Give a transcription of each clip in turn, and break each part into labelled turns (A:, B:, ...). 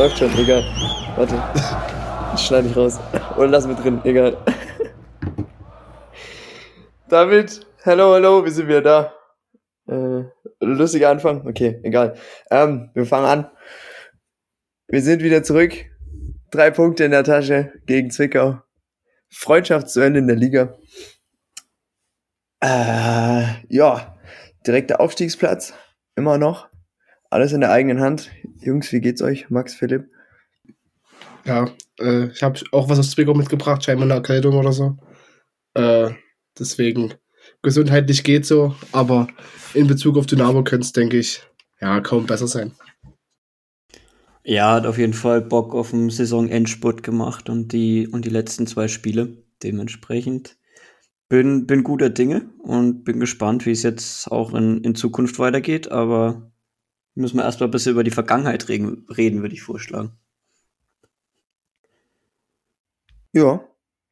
A: läuft schon, egal. Warte. Das schneide ich raus. Oder lass mit drin, egal. David, hallo, wir sind wieder da. Lustiger Anfang? Okay, egal. Wir fangen an. Wir sind wieder zurück. 3 Punkte in der Tasche gegen Zwickau. Freundschaftsduell in der Liga. Ja, direkter Aufstiegsplatz. Immer noch. Alles in der eigenen Hand. Jungs, wie geht's euch? Max, Philipp?
B: Ja, ich habe auch was aus Zwickau mitgebracht, scheinbar eine Erkältung oder so. Deswegen, gesundheitlich geht so, aber in Bezug auf Dynamo könnte es, denke ich, ja, kaum besser sein.
C: Ja, hat auf jeden Fall Bock auf den Saisonendspurt gemacht und die letzten 2 Spiele. Dementsprechend bin guter Dinge und bin gespannt, wie es jetzt auch in Zukunft weitergeht, aber müssen wir erstmal ein bisschen über die Vergangenheit reden, würde ich vorschlagen.
A: Ja.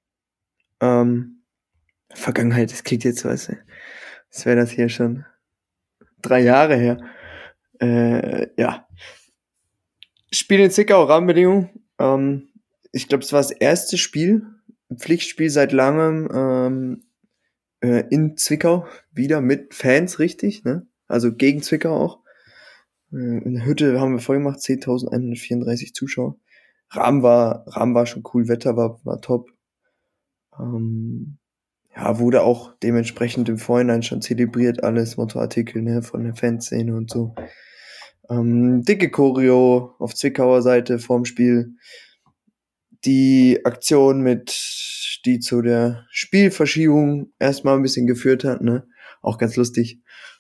A: Vergangenheit, das klingt jetzt, weißt du, als wäre das hier schon 3 Jahre her. Ja. Spiel in Zwickau, Rahmenbedingungen. Ich glaube, es war das erste Spiel, ein Pflichtspiel seit langem in Zwickau, wieder mit Fans, richtig, ne? Also gegen Zwickau auch. In der Hütte haben wir voll gemacht, 10.134 Zuschauer. Rahmen war schon cool, Wetter war top. Ja, wurde auch dementsprechend im Vorhinein schon zelebriert, alles, Mottoartikel, ne, von der Fanszene und so. Dicke Choreo auf Zwickauer Seite vorm Spiel. Die Aktion die zu der Spielverschiebung erstmal ein bisschen geführt hat, ne, auch ganz lustig.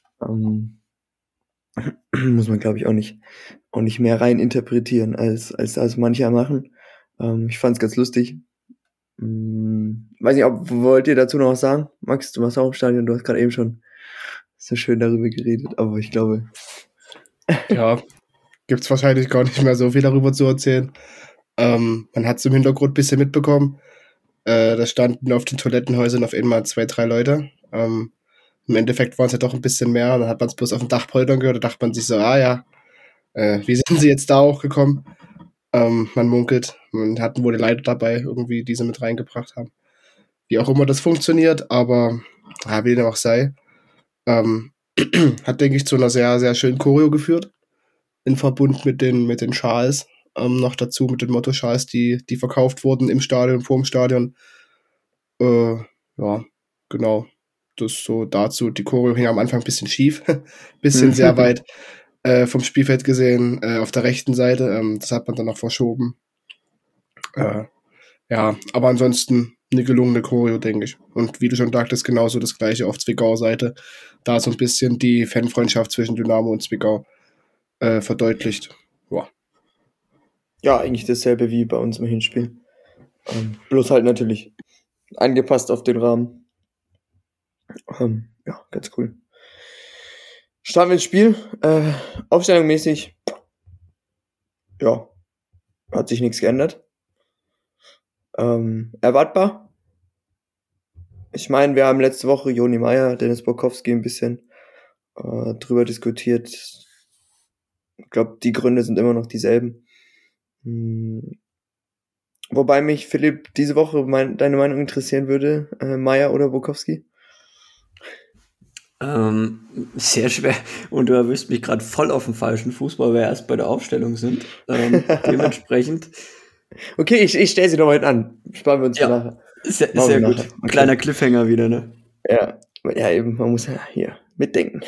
A: Muss man, glaube ich, auch nicht mehr rein interpretieren, als mancher machen. Ich fand's ganz lustig. Weiß nicht, wollt ihr dazu noch was sagen? Max, du warst auch im Stadion, du hast gerade eben schon so schön darüber geredet, aber ich glaube...
B: Ja, gibt's wahrscheinlich gar nicht mehr so viel darüber zu erzählen. Man hat es im Hintergrund ein bisschen mitbekommen. Da standen auf den Toilettenhäusern auf einmal 2, 3 Leute. Im Endeffekt waren es ja doch ein bisschen mehr. Dann hat man es bloß auf dem Dach poltern gehört. Da dachte man sich so, wie sind sie jetzt da auch gekommen? Man munkelt, man hatten wohl die Leiter dabei, irgendwie, die sie mit reingebracht haben. Wie auch immer das funktioniert, aber wie dem auch sei. Hat, denke ich, zu einer sehr, sehr schönen Choreo geführt. In Verbund mit den Schals. Noch dazu mit den Motto-Schals, die verkauft wurden im Stadion, vor dem Stadion. Ja, genau. Das so dazu. Die Choreo hing am Anfang ein bisschen schief. Bisschen sehr weit vom Spielfeld gesehen, auf der rechten Seite. Das hat man dann noch verschoben. Ja, aber ansonsten eine gelungene Choreo, denke ich. Und wie du schon sagtest, genauso das gleiche auf Zwickauer Seite. Da so ein bisschen die Fanfreundschaft zwischen Dynamo und Zwickau verdeutlicht. Ja.
A: Ja, eigentlich dasselbe wie bei uns im Hinspiel. Bloß halt natürlich angepasst auf den Rahmen. Ja, ganz cool. Starten wir ins Spiel. Aufstellungmäßig, ja, hat sich nichts geändert. Erwartbar. Ich meine, wir haben letzte Woche Joni Meyer, Dennis Borkowski ein bisschen drüber diskutiert. Ich glaube, die Gründe sind immer noch dieselben. Wobei mich, Philipp, diese Woche deine Meinung interessieren würde, Meyer oder Borkowski?
C: Sehr schwer. Und du erwischst mich gerade voll auf dem falschen Fuß, weil wir erst bei der Aufstellung sind. Dementsprechend.
A: Okay, ich stelle sie noch heute an. Sparen wir uns
C: Ja,
A: nachher.
C: sehr gut.
A: Okay.
C: Kleiner Cliffhanger wieder, ne?
A: Ja, eben, man muss ja hier mitdenken.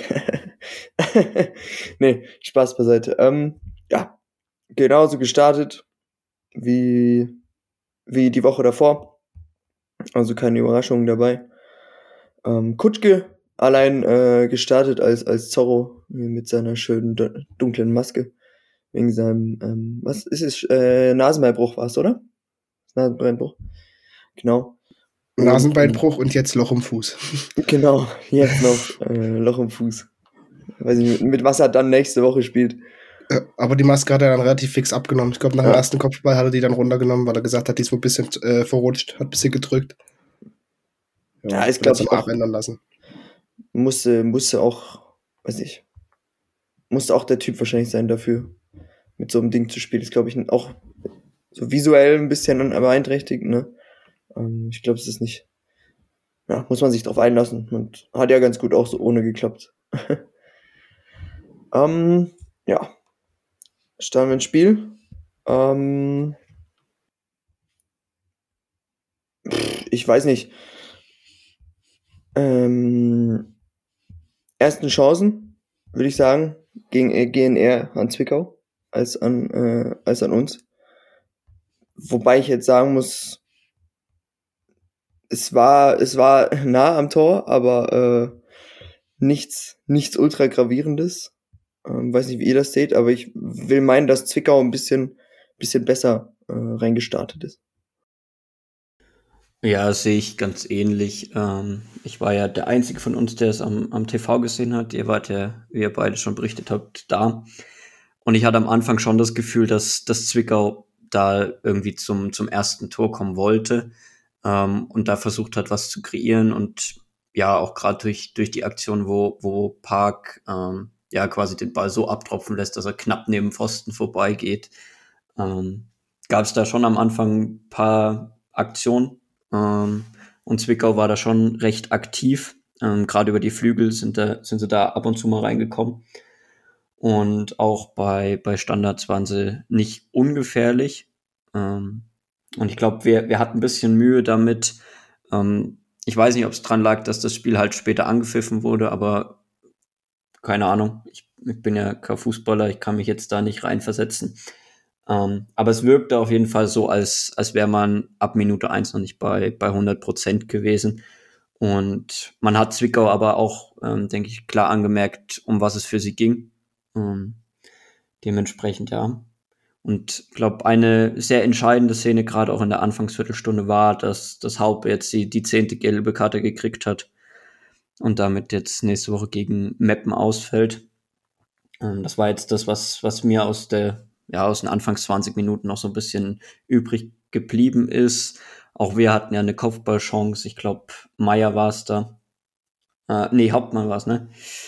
A: Nee, Spaß beiseite. Ja, genauso gestartet wie die Woche davor. Also keine Überraschungen dabei. Kutschke allein gestartet als Zorro mit seiner schönen dunklen Maske. Wegen seinem, was ist es? Nasenbeinbruch war es, oder? Nasenbeinbruch. Genau.
B: Nasenbeinbruch und jetzt Loch im Fuß.
A: Genau, jetzt noch Loch im Fuß. Weiß nicht, mit was er dann nächste Woche spielt.
B: Aber die Maske hat er dann relativ fix abgenommen. Ich glaube, nach dem ersten Kopfball hat er die dann runtergenommen, weil er gesagt hat, die ist wohl ein bisschen verrutscht, hat ein bisschen gedrückt.
A: Ja, ist glaube ich auch
B: abändern lassen.
A: Musste auch, weiß ich, musste auch der Typ wahrscheinlich sein dafür. mit so einem Ding zu spielen. Ist, glaube ich, auch so visuell ein bisschen beeinträchtigt, ne? Ich glaube, es ist nicht, ja, muss man sich drauf einlassen. Und hat ja ganz gut auch so ohne geklappt. Ja, starten wir ins Spiel. Ich weiß nicht. Ersten Chancen, würde ich sagen, gehen eher an Zwickau als an uns. Wobei ich jetzt sagen muss, es war nah am Tor, aber nichts ultra gravierendes. Weiß nicht, wie ihr das seht, aber ich will meinen, dass Zwickau ein bisschen besser reingestartet ist.
C: Ja, das sehe ich ganz ähnlich. Ich war ja der Einzige von uns, der es am TV gesehen hat. Ihr wart ja, wie ihr beide schon berichtet habt, da. Und ich hatte am Anfang schon das Gefühl, dass Zwickau da irgendwie zum ersten Tor kommen wollte und da versucht hat, was zu kreieren. Und ja, auch gerade durch die Aktion, wo Park ja quasi den Ball so abtropfen lässt, dass er knapp neben Pfosten vorbeigeht, gab es da schon am Anfang ein paar Aktionen. Und Zwickau war da schon recht aktiv. Gerade über die Flügel sind sie da ab und zu mal reingekommen. Und auch bei Standards waren sie nicht ungefährlich. Und ich glaube, wir hatten ein bisschen Mühe damit. Ich weiß nicht, ob es dran lag, dass das Spiel halt später angepfiffen wurde, aber keine Ahnung. Ich bin ja kein Fußballer, ich kann mich jetzt da nicht reinversetzen. Aber es wirkte auf jeden Fall so, als wäre man ab Minute 1 noch nicht bei 100% gewesen. Und man hat Zwickau aber auch, denke ich, klar angemerkt, um was es für sie ging. Dementsprechend, ja. Und ich glaube, eine sehr entscheidende Szene, gerade auch in der Anfangsviertelstunde, war, dass Haupe jetzt die 10. gelbe Karte gekriegt hat und damit jetzt nächste Woche gegen Meppen ausfällt. Das war jetzt das, was mir aus den Anfangs 20 Minuten noch so ein bisschen übrig geblieben ist. Auch wir hatten ja eine Kopfballchance. Ich glaube, Meier war es da. Hauptmann war es, ne?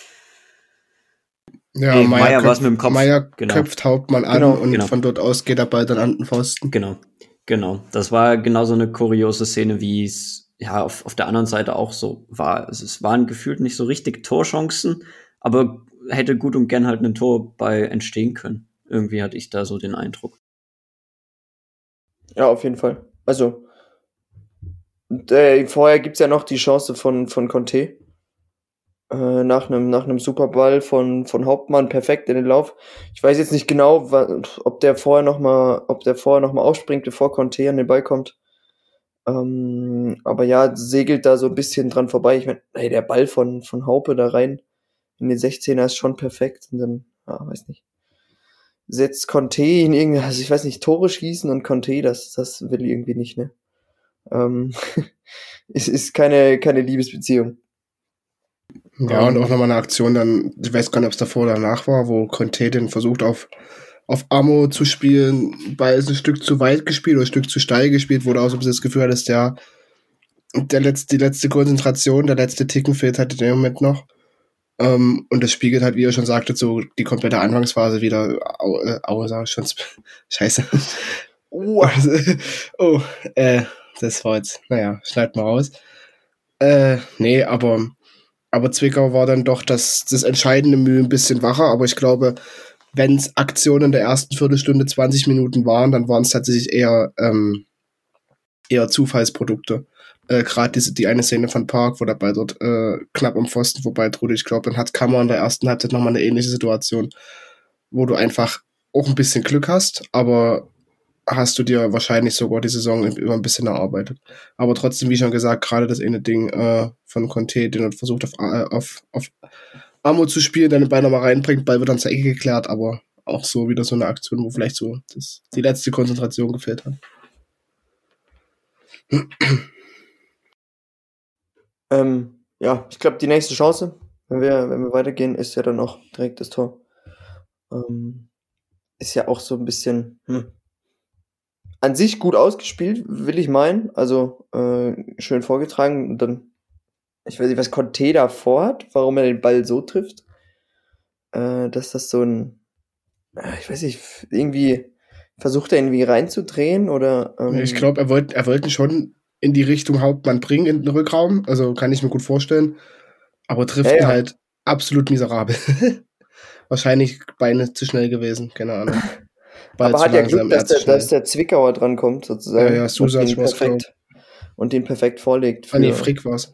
B: Ja,
C: Meier war es mit dem Kopf.
B: Meier köpft Hauptmann an und von dort aus geht der Ball dann an den Pfosten.
C: Genau. Das war genau so eine kuriose Szene, wie es ja auf der anderen Seite auch so war. Also es waren gefühlt nicht so richtig Torchancen, aber hätte gut und gern halt ein Tor bei entstehen können. Irgendwie hatte ich da so den Eindruck.
A: Ja, auf jeden Fall. Also vorher gibt's ja noch die Chance von Conte. Nach einem Superball von Hauptmann perfekt in den Lauf. Ich weiß jetzt nicht genau, ob der vorher noch mal aufspringt, bevor Conte an den Ball kommt. Aber ja, segelt da so ein bisschen dran vorbei. Ich meine, der Ball von Haupe da rein in den 16er ist schon perfekt. Und dann, weiß nicht, setzt Conte in irgendwie, also ich weiß nicht, Tore schießen und Conte, das will irgendwie nicht, ne? Es ist keine Liebesbeziehung.
B: Ja, und auch nochmal eine Aktion dann, ich weiß gar nicht, ob es davor oder danach war, wo Conte den versucht auf Amo zu spielen, Ball ist ein Stück zu weit gespielt oder ein Stück zu steil gespielt, wo du auch so ein bisschen das Gefühl hattest, ja, die letzte Konzentration, der letzte Ticken fehlt halt in dem Moment noch. Und das spiegelt halt, wie ihr schon sagtet, so die komplette Anfangsphase wieder, sag ich schon, scheiße. Das war jetzt, naja, schneid mal raus. Nee, aber Zwickau war dann doch das entscheidende Mühe ein bisschen wacher, aber ich glaube, wenn es Aktionen in der ersten Viertelstunde 20 Minuten waren, dann waren es tatsächlich eher Zufallsprodukte. Gerade die eine Szene von Park, wo der Ball dort knapp am Pfosten vorbeidrudelt. Ich glaube, dann hat Kammer in der ersten Halbzeit nochmal eine ähnliche Situation, wo du einfach auch ein bisschen Glück hast, aber hast du dir wahrscheinlich sogar die Saison über ein bisschen erarbeitet. Aber trotzdem, wie schon gesagt, gerade das eine Ding von Conte, den er versucht auf Amo zu spielen, dann den Ball nochmal reinbringt, Ball wird dann zur Ecke geklärt, aber auch so wieder so eine Aktion, wo vielleicht so die letzte Konzentration gefehlt hat.
A: Ja, ich glaube, die nächste Chance, wenn wir weitergehen, ist ja dann auch direkt das Tor. Ist ja auch so ein bisschen an sich gut ausgespielt, will ich meinen. Also schön vorgetragen. Und dann, ich weiß nicht, was Conte da vorhat, warum er den Ball so trifft. Dass das so ein Ich weiß nicht, irgendwie versucht er irgendwie reinzudrehen oder
B: Ich glaube, er wollte ihn schon in die Richtung Hauptmann bringen, in den Rückraum. Also kann ich mir gut vorstellen. Aber trifft ihn
A: ja.
B: halt absolut miserabel. Wahrscheinlich Beine zu schnell gewesen, keine Ahnung. Ball
A: Aber
B: zu
A: hat ja
B: langsam,
A: Glück,
B: er zu schnell.
A: dass der Zwickauer drankommt, sozusagen.
B: Ja, Susac war's, glaub.
A: Und den perfekt vorlegt.
B: Nee, Frick war's.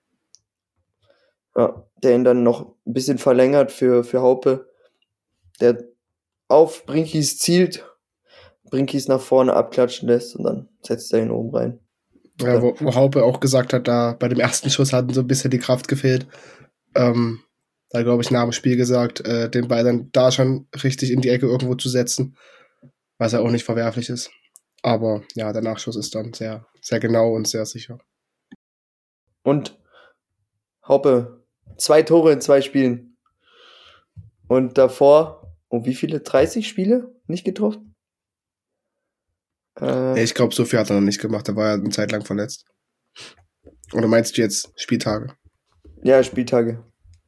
A: Ja, der ihn dann noch ein bisschen verlängert für Haupe. Der auf Brinkis zielt, Brinkis nach vorne abklatschen lässt und dann setzt er ihn oben rein.
B: Ja, wo Haupe auch gesagt hat, da bei dem ersten Schuss hat so ein bisschen die Kraft gefehlt. Da glaube ich nach dem Spiel gesagt, den Ball dann da schon richtig in die Ecke irgendwo zu setzen, was ja auch nicht verwerflich ist. Aber ja, der Nachschuss ist dann sehr, sehr genau und sehr sicher.
A: Und Haupe, 2 Tore in 2 Spielen. Und davor, wie viele? 30 Spiele nicht getroffen?
B: Ich glaube, so viel hat er noch nicht gemacht. Er war ja eine Zeit lang verletzt. Oder meinst du jetzt Spieltage?
A: Ja, Spieltage.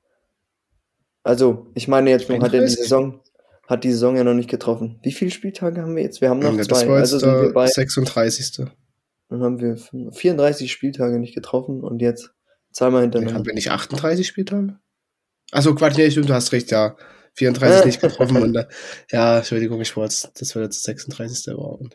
A: Also, ich meine jetzt, hat die Saison ja noch nicht getroffen. Wie viele Spieltage haben wir jetzt? Wir haben noch 2.
B: Das war jetzt
A: also sind wir bei
B: 36.
A: Dann haben wir 34 Spieltage nicht getroffen und jetzt zweimal hintereinander.
B: Haben wir nicht 38 Spieltage? Achso, Quatsch, nee, stimmt, du hast recht, ja. 34 nicht getroffen und ja, Entschuldigung, ich wollte, das wäre jetzt 36. Überhaupt.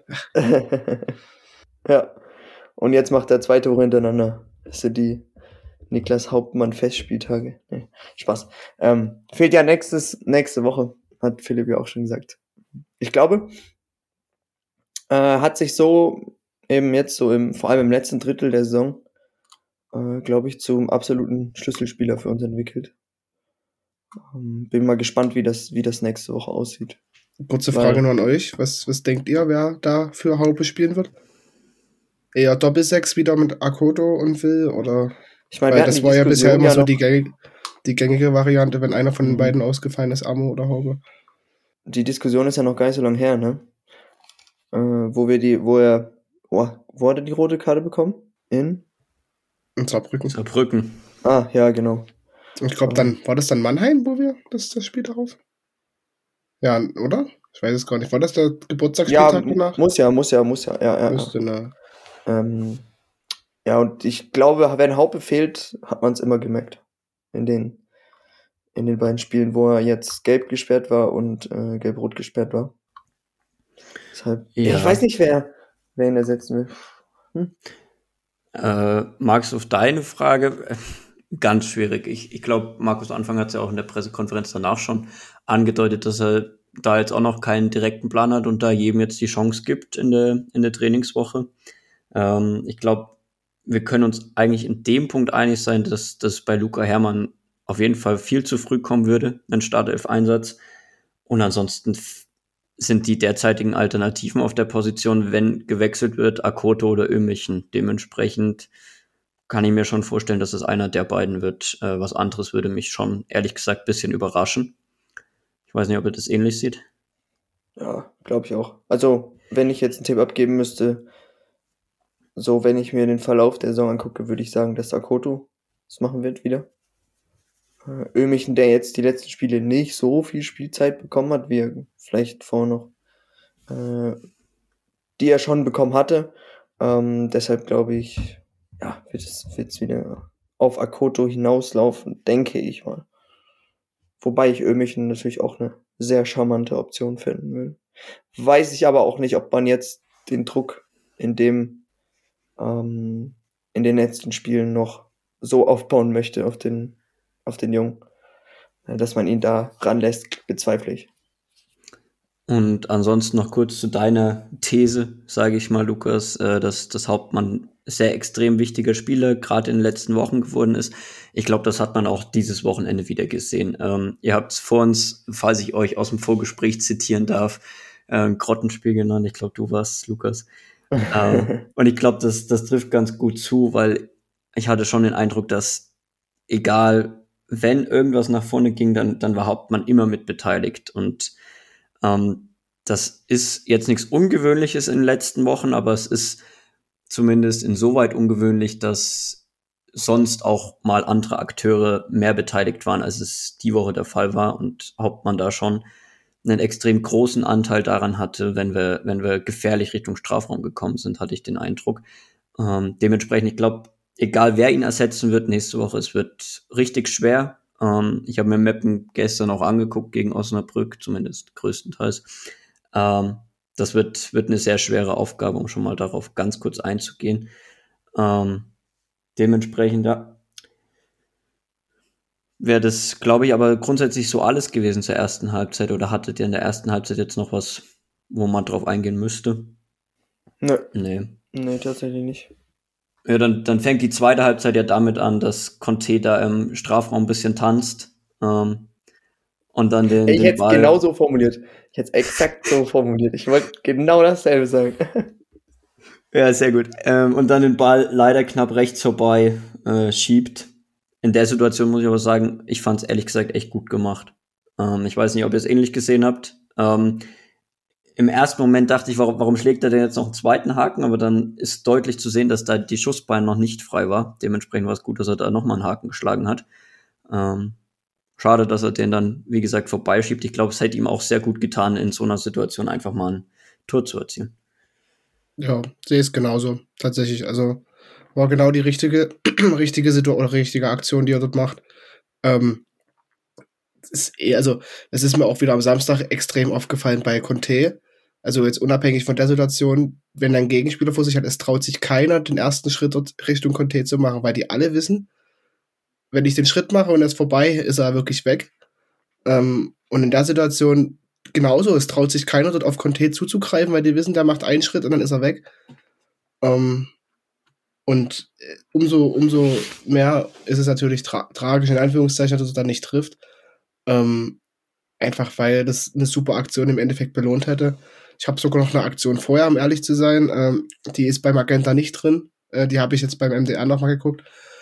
A: Ja, und jetzt macht er 2 Tore hintereinander. Das sind die Niklas Hauptmann Festspieltage. Nee, Spaß. Fehlt ja nächste Woche, hat Philipp ja auch schon gesagt. Ich glaube, hat sich so eben jetzt so vor allem im letzten Drittel der Saison, glaube ich, zum absoluten Schlüsselspieler für uns entwickelt. Bin mal gespannt, wie das nächste Woche aussieht.
B: Kurze Frage nur an euch. Was denkt ihr, wer da für Haupe spielen wird? Eher Doppelsechs wieder mit Akoto und Will? Oder?
A: Ich meine,
B: weil das war ja bisher immer so die gängige Variante, wenn einer von den beiden ausgefallen ist, Amo oder Haupe.
A: Die Diskussion ist ja noch gar nicht so lange her, ne? Wo hat er die rote Karte bekommen? In
B: Saarbrücken.
A: Ah, ja, genau.
B: Ich glaube, dann war das dann Mannheim, wo wir das Spiel darauf? Ja, oder? Ich weiß es gar nicht. War das der Geburtstagsspieltag danach?
A: Muss ja. Ja.
B: Müsste, ne?
A: Ja, und ich glaube, wenn Haupe fehlt, hat man es immer gemerkt. In den beiden Spielen, wo er jetzt gelb gesperrt war und gelb-rot gesperrt war. Deshalb, ja. Ich weiß nicht, wer ihn ersetzen will.
C: Markus, auf deine Frage, ganz schwierig. Ich glaube, Markus Anfang hat es ja auch in der Pressekonferenz danach schon angedeutet, dass er da jetzt auch noch keinen direkten Plan hat und da jedem jetzt die Chance gibt in der Trainingswoche. Ich glaube, wir können uns eigentlich in dem Punkt einig sein, dass das bei Luca Herrmann auf jeden Fall viel zu früh kommen würde, ein Startelf-Einsatz. Und ansonsten sind die derzeitigen Alternativen auf der Position, wenn gewechselt wird, Akoto oder Ömichen. Dementsprechend kann ich mir schon vorstellen, dass es einer der beiden wird. Was anderes würde mich schon, ehrlich gesagt, ein bisschen überraschen. Ich weiß nicht, ob ihr das ähnlich seht.
A: Ja, glaube ich auch. Also, wenn ich jetzt einen Tipp abgeben müsste, so wenn ich mir den Verlauf der Saison angucke, würde ich sagen, dass Akoto das machen wird wieder. Ömichen, der jetzt die letzten Spiele nicht so viel Spielzeit bekommen hat, wie er vielleicht vorher noch, die er schon bekommen hatte. Deshalb glaube ich, ja, wird es wieder auf Akoto hinauslaufen, denke ich mal. Wobei ich Ömichen natürlich auch eine sehr charmante Option finden will. Weiß ich aber auch nicht, ob man jetzt den Druck in den letzten Spielen noch so aufbauen möchte auf den Jungen, dass man ihn da ranlässt, bezweifle ich.
C: Und ansonsten noch kurz zu deiner These, sage ich mal, Lukas, dass das Hauptmann sehr extrem wichtiger Spieler gerade in den letzten Wochen geworden ist. Ich glaube, das hat man auch dieses Wochenende wieder gesehen. Ihr habt es vor uns, falls ich euch aus dem Vorgespräch zitieren darf, ein Grottenspiel genannt. Ich glaube, du warst, Lukas. Und ich glaube, das trifft ganz gut zu, weil ich hatte schon den Eindruck, dass egal, wenn irgendwas nach vorne ging, dann war Hauptmann immer mit beteiligt. Und das ist jetzt nichts Ungewöhnliches in den letzten Wochen, aber es ist zumindest insoweit ungewöhnlich, dass sonst auch mal andere Akteure mehr beteiligt waren, als es die Woche der Fall war und Hauptmann da schon einen extrem großen Anteil daran hatte, wenn wir gefährlich Richtung Strafraum gekommen sind, hatte ich den Eindruck. Dementsprechend, ich glaube, egal wer ihn ersetzen wird nächste Woche, es wird richtig schwer. Ich habe mir Meppen gestern auch angeguckt gegen Osnabrück, zumindest größtenteils. Das wird eine sehr schwere Aufgabe, um schon mal darauf ganz kurz einzugehen. Dementsprechend, ja, wäre das, glaube ich, aber grundsätzlich so alles gewesen zur ersten Halbzeit. Oder hattet ihr in der ersten Halbzeit jetzt noch was, wo man drauf eingehen müsste?
A: Nö.
C: Nee.
A: Nee, tatsächlich nicht.
C: Ja, dann fängt die zweite Halbzeit ja damit an, dass Conte da im Strafraum ein bisschen tanzt. Und dann
A: Ich
C: den
A: hätte es
C: Ball.
A: genau so formuliert. Ich hätte es exakt so formuliert. Ich wollte genau dasselbe sagen.
C: Ja, sehr gut. Und dann den Ball leider knapp rechts vorbei schiebt. In der Situation muss ich aber sagen, ich fand es ehrlich gesagt echt gut gemacht. Ich weiß nicht, ob ihr es ähnlich gesehen habt. Im ersten Moment dachte ich, warum schlägt er denn jetzt noch einen zweiten Haken? Aber dann ist deutlich zu sehen, dass da die Schussbein noch nicht frei war. Dementsprechend war es gut, dass er da nochmal einen Haken geschlagen hat. Schade, dass er den dann, wie gesagt, vorbeischiebt. Ich glaube, es hätte ihm auch sehr gut getan, in so einer Situation einfach mal ein Tor zu erzielen.
B: Ja, sehe es genauso, tatsächlich. Also war genau die richtige Situation oder richtige Aktion, die er dort macht. Es ist mir auch wieder am Samstag extrem aufgefallen bei Conte. Also jetzt unabhängig von der Situation, wenn ein Gegenspieler vor sich hat, es traut sich keiner, den ersten Schritt dort Richtung Conte zu machen, weil die alle wissen, wenn ich den Schritt mache und er ist vorbei, ist er wirklich weg. Und in der Situation genauso, es traut sich keiner dort auf Conte zuzugreifen, weil die wissen, der macht einen Schritt und dann ist er weg. Und umso mehr ist es natürlich tragisch, in Anführungszeichen, dass er dann nicht trifft. Einfach weil das eine super Aktion im Endeffekt belohnt hätte. Ich habe sogar noch eine Aktion vorher, um ehrlich zu sein. Die ist bei Magenta nicht drin. Die habe ich jetzt beim MDR nochmal geguckt.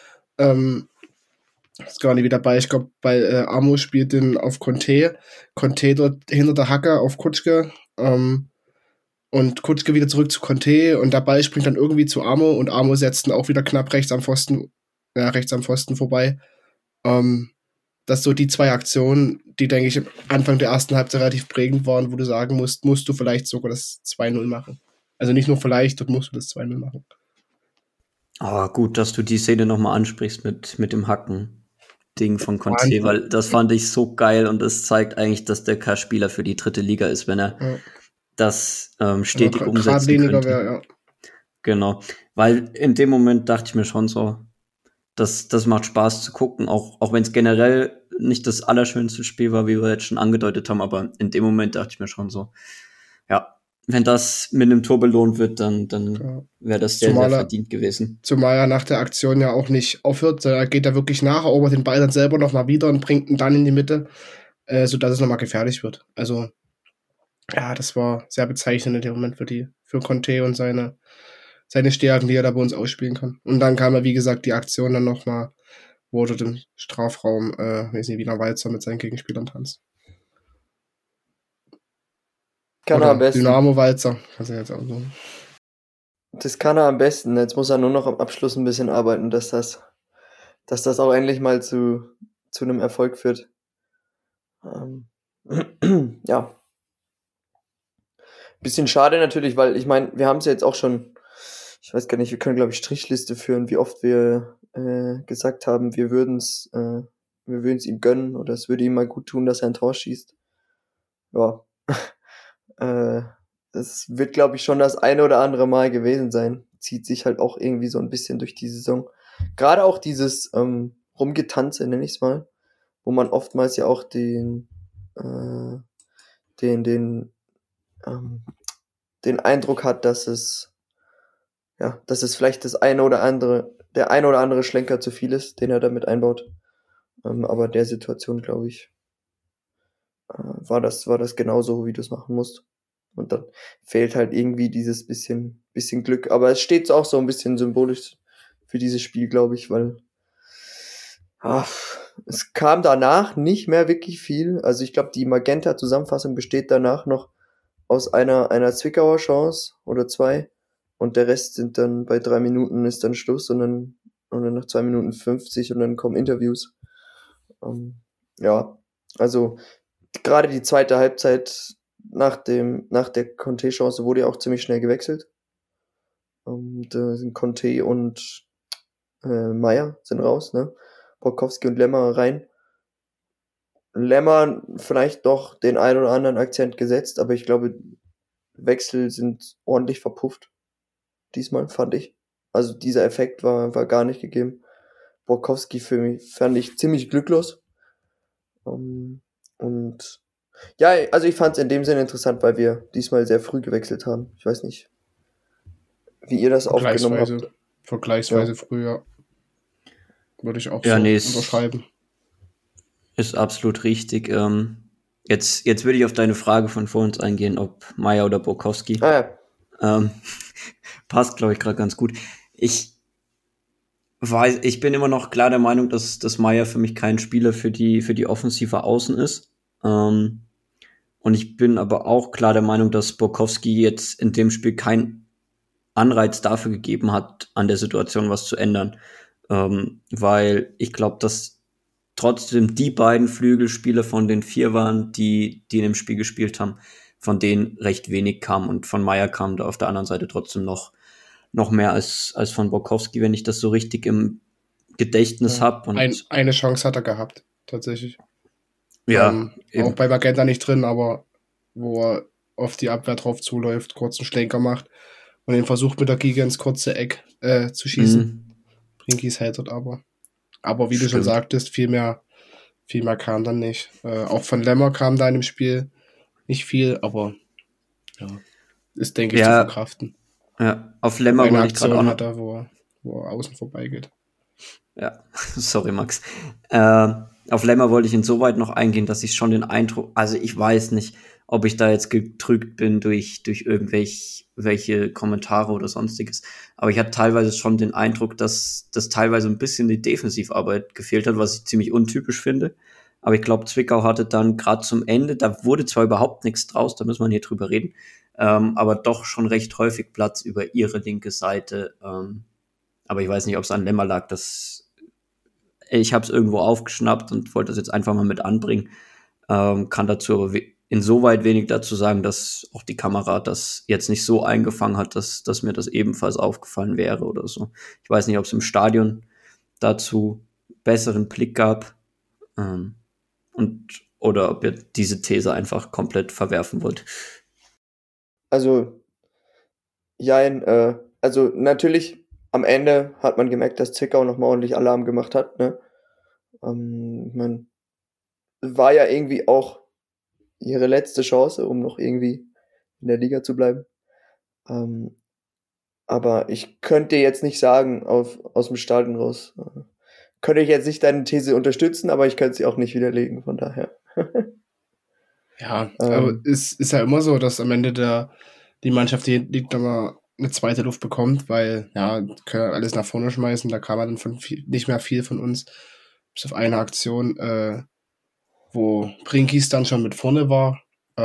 B: Ist gar nicht wieder dabei. Ich glaube, bei Amo spielt den auf Conte. Conte dort hinter der Hacke auf Kutschke. Und Kutschke wieder zurück zu Conte. Und der Ball springt dann irgendwie zu Amo. Und Amo setzt dann auch wieder knapp rechts am Pfosten vorbei. Das so die zwei Aktionen, die, denke ich, Anfang der ersten Halbzeit relativ prägend waren, wo du sagen musst du vielleicht sogar das 2-0 machen. Also nicht nur vielleicht, dort musst du das 2-0 machen.
C: Gut, dass du die Szene nochmal ansprichst mit dem Hacken-Ding von Conte,
B: Wahnsinn.
C: weil das fand ich so geil und das zeigt eigentlich, dass der kein Spieler für die dritte Liga ist, wenn er das stetig umsetzen könnte.
B: Ja.
C: Genau, weil in dem Moment dachte ich mir schon so, das macht Spaß zu gucken, auch wenn es generell nicht das allerschönste Spiel war, wie wir jetzt schon angedeutet haben, aber in dem Moment dachte ich mir schon so, ja, wenn das mit einem Tor belohnt wird, dann wäre das sehr, sehr verdient gewesen.
B: Zumal er nach der Aktion ja auch nicht aufhört, er geht da wirklich nach, erobert den Ball dann selber nochmal wieder und bringt ihn dann in die Mitte, sodass es nochmal gefährlich wird. Also, ja, das war sehr bezeichnend in dem Moment für Conte und seine Stärken, die er da bei uns ausspielen kann. Und dann kam ja, wie gesagt, die Aktion dann nochmal, wo er den Strafraum, weiß nicht, Wiener Walzer mit seinen Gegenspielern tanzt.
A: Kann er am besten.
B: Dynamo Walzer. Also jetzt auch so.
A: Das kann er am besten. Jetzt muss er nur noch am Abschluss ein bisschen arbeiten, dass das auch endlich mal zu einem Erfolg führt. Ja. Bisschen schade natürlich, weil ich meine, wir haben es ja jetzt auch schon, ich weiß gar nicht, wir können, glaube ich, Strichliste führen, wie oft wir gesagt haben, wir würden es ihm gönnen oder es würde ihm mal gut tun, dass er ein Tor schießt. Ja. Es wird, glaube ich, schon das eine oder andere Mal gewesen sein. Zieht sich halt auch irgendwie so ein bisschen durch die Saison. Gerade auch dieses Rumgetanze, nenne ich es mal, wo man oftmals ja auch den Eindruck hat, dass es vielleicht der eine oder andere Schlenker zu viel ist, den er damit einbaut. Aber in der Situation, glaube ich, war das genauso, wie du es machen musst. Und dann fehlt halt irgendwie dieses bisschen Glück. Aber es steht auch so ein bisschen symbolisch für dieses Spiel, glaube ich, weil es kam danach nicht mehr wirklich viel. Also ich glaube, die Magenta-Zusammenfassung besteht danach noch aus einer Zwickauer Chance oder 2. Und der Rest sind dann bei 3 Minuten ist dann Schluss und dann nach 2 Minuten 50 und dann kommen Interviews. Ja, also gerade die zweite Halbzeit nach der Conte-Chance wurde ja auch ziemlich schnell gewechselt. Da sind Conte und Meier sind raus, ne? Borkowski und Lemmer rein. Lemmer vielleicht doch den einen oder anderen Akzent gesetzt, aber ich glaube, Wechsel sind ordentlich verpufft. Diesmal, fand ich. Also dieser Effekt war gar nicht gegeben. Borkowski für mich fand ich ziemlich glücklos. Und ja, also ich fand es in dem Sinne interessant, weil wir diesmal sehr früh gewechselt haben. Ich weiß nicht, wie ihr das aufgenommen habt.
B: Vergleichsweise früher. Würde ich auch
C: Ja,
B: so
C: nee,
B: unterschreiben.
C: Ist absolut richtig. Jetzt würde ich auf deine Frage von vorhin eingehen, ob Meier oder Borkowski.
A: Ja.
C: Passt, glaube ich, gerade ganz gut. Ich bin immer noch klar der Meinung, dass Meier für mich kein Spieler für die offensive Außen ist. Und ich bin aber auch klar der Meinung, dass Borkowski jetzt in dem Spiel keinen Anreiz dafür gegeben hat, an der Situation was zu ändern. Weil ich glaube, dass trotzdem die beiden Flügelspieler von den 4 waren, die in dem Spiel gespielt haben, von denen recht wenig kam. Und von Meier kam da auf der anderen Seite trotzdem noch mehr als von Borkowski, wenn ich das so richtig im Gedächtnis habe.
B: Eine Chance hat er gehabt, tatsächlich.
C: Ja,
B: auch bei Magenta nicht drin, aber wo er auf die Abwehr drauf zuläuft, kurzen Schlenker macht und den versucht mit der Giga ins kurze Eck zu schießen. Brinkis hält dort aber. Aber wie du schon sagtest, viel mehr kam dann nicht. Auch von Lemmer kam da in dem Spiel nicht viel, aber ja, ist, denke ich, zu verkraften.
C: Ja, auf Lemmer wollte ich gerade auch noch...
B: hat er, wo er außen vorbeigeht.
C: Ja, sorry Max. Auf Lemmer wollte ich insoweit noch eingehen, dass ich schon den Eindruck, also ich weiß nicht, ob ich da jetzt getrügt bin durch irgendwelche Kommentare oder sonstiges, aber ich hatte teilweise schon den Eindruck, dass das teilweise ein bisschen die Defensivarbeit gefehlt hat, was ich ziemlich untypisch finde. Aber ich glaube, Zwickau hatte dann gerade zum Ende, da wurde zwar überhaupt nichts draus, da müssen wir hier drüber reden, aber doch schon recht häufig Platz über ihre linke Seite. Aber ich weiß nicht, ob es an Lemmer lag. Ich habe es irgendwo aufgeschnappt und wollte das jetzt einfach mal mit anbringen. Kann dazu aber insoweit wenig dazu sagen, dass auch die Kamera das jetzt nicht so eingefangen hat, dass mir das ebenfalls aufgefallen wäre oder so. Ich weiß nicht, ob es im Stadion dazu besseren Blick gab oder ob ihr diese These einfach komplett verwerfen wollt.
A: Also, ja, also natürlich am Ende hat man gemerkt, dass Zwickau nochmal ordentlich Alarm gemacht hat, ne? Ich meine, war ja irgendwie auch ihre letzte Chance, um noch irgendwie in der Liga zu bleiben. Aber ich könnte jetzt nicht sagen, aus dem Stadion raus, könnte ich jetzt nicht deine These unterstützen, aber ich könnte sie auch nicht widerlegen, von daher.
B: Ja, aber es ist ja immer so, dass am Ende die Mannschaft, die liegt, immer eine zweite Luft bekommt, weil, ja, können wir alles nach vorne schmeißen, da kam dann nicht mehr viel von uns, bis auf eine Aktion, wo Brinkis dann schon mit vorne war,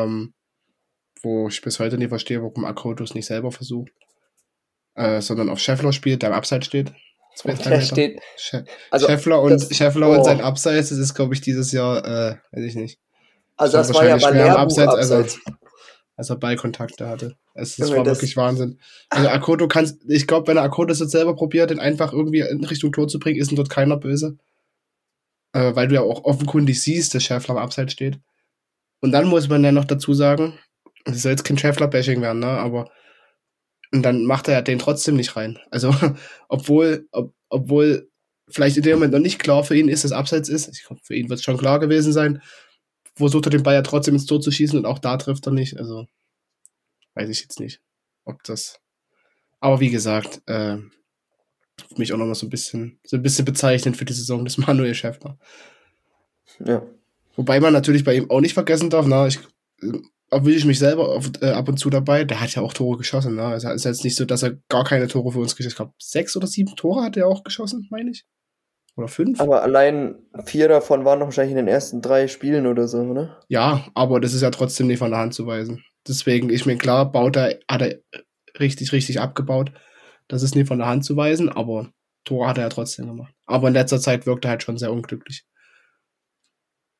B: wo ich bis heute nicht verstehe, warum Akrotus nicht selber versucht, sondern auf Scheffler spielt, der am Abseits steht. Scheffler und sein Abseits, das ist, glaube ich, dieses Jahr, weiß ich nicht.
A: Also das war ja Balerbu Abseits.
B: Als er Ballkontakte hatte. Das war wirklich Wahnsinn. Also Akoto ich glaube, wenn er Akoto jetzt selber probiert, den einfach irgendwie in Richtung Tor zu bringen, ist dort keiner böse. Weil du ja auch offenkundig siehst, dass Schäffler am Abseits steht. Und dann muss man ja noch dazu sagen, es soll jetzt kein Schäffler-Bashing werden, ne, aber und dann macht er ja den trotzdem nicht rein. Also, obwohl vielleicht in dem Moment noch nicht klar für ihn ist, dass Abseits ist. Ich glaube, für ihn wird es schon klar gewesen sein. Versucht er den Ball ja trotzdem ins Tor zu schießen und auch da trifft er nicht. Also, weiß ich jetzt nicht, ob das. Aber wie gesagt, für mich auch nochmal so ein bisschen bezeichnend für die Saison des Manuel Schäffler.
A: Ja.
B: Wobei man natürlich bei ihm auch nicht vergessen darf, erwische ich mich selber ab und zu dabei, der hat ja auch Tore geschossen. Ne? Es ist jetzt nicht so, dass er gar keine Tore für uns geschossen hat. Ich glaube, 6 oder 7 Tore hat er auch geschossen, meine ich. Oder 5.
A: Aber allein 4 davon waren wahrscheinlich in den ersten 3 Spielen oder so, ne?
B: Ja, aber das ist ja trotzdem nicht von der Hand zu weisen. Deswegen, ich mir klar, hat er richtig, richtig abgebaut. Das ist nicht von der Hand zu weisen, aber Tore hat er ja trotzdem gemacht. Aber in letzter Zeit wirkt er halt schon sehr unglücklich.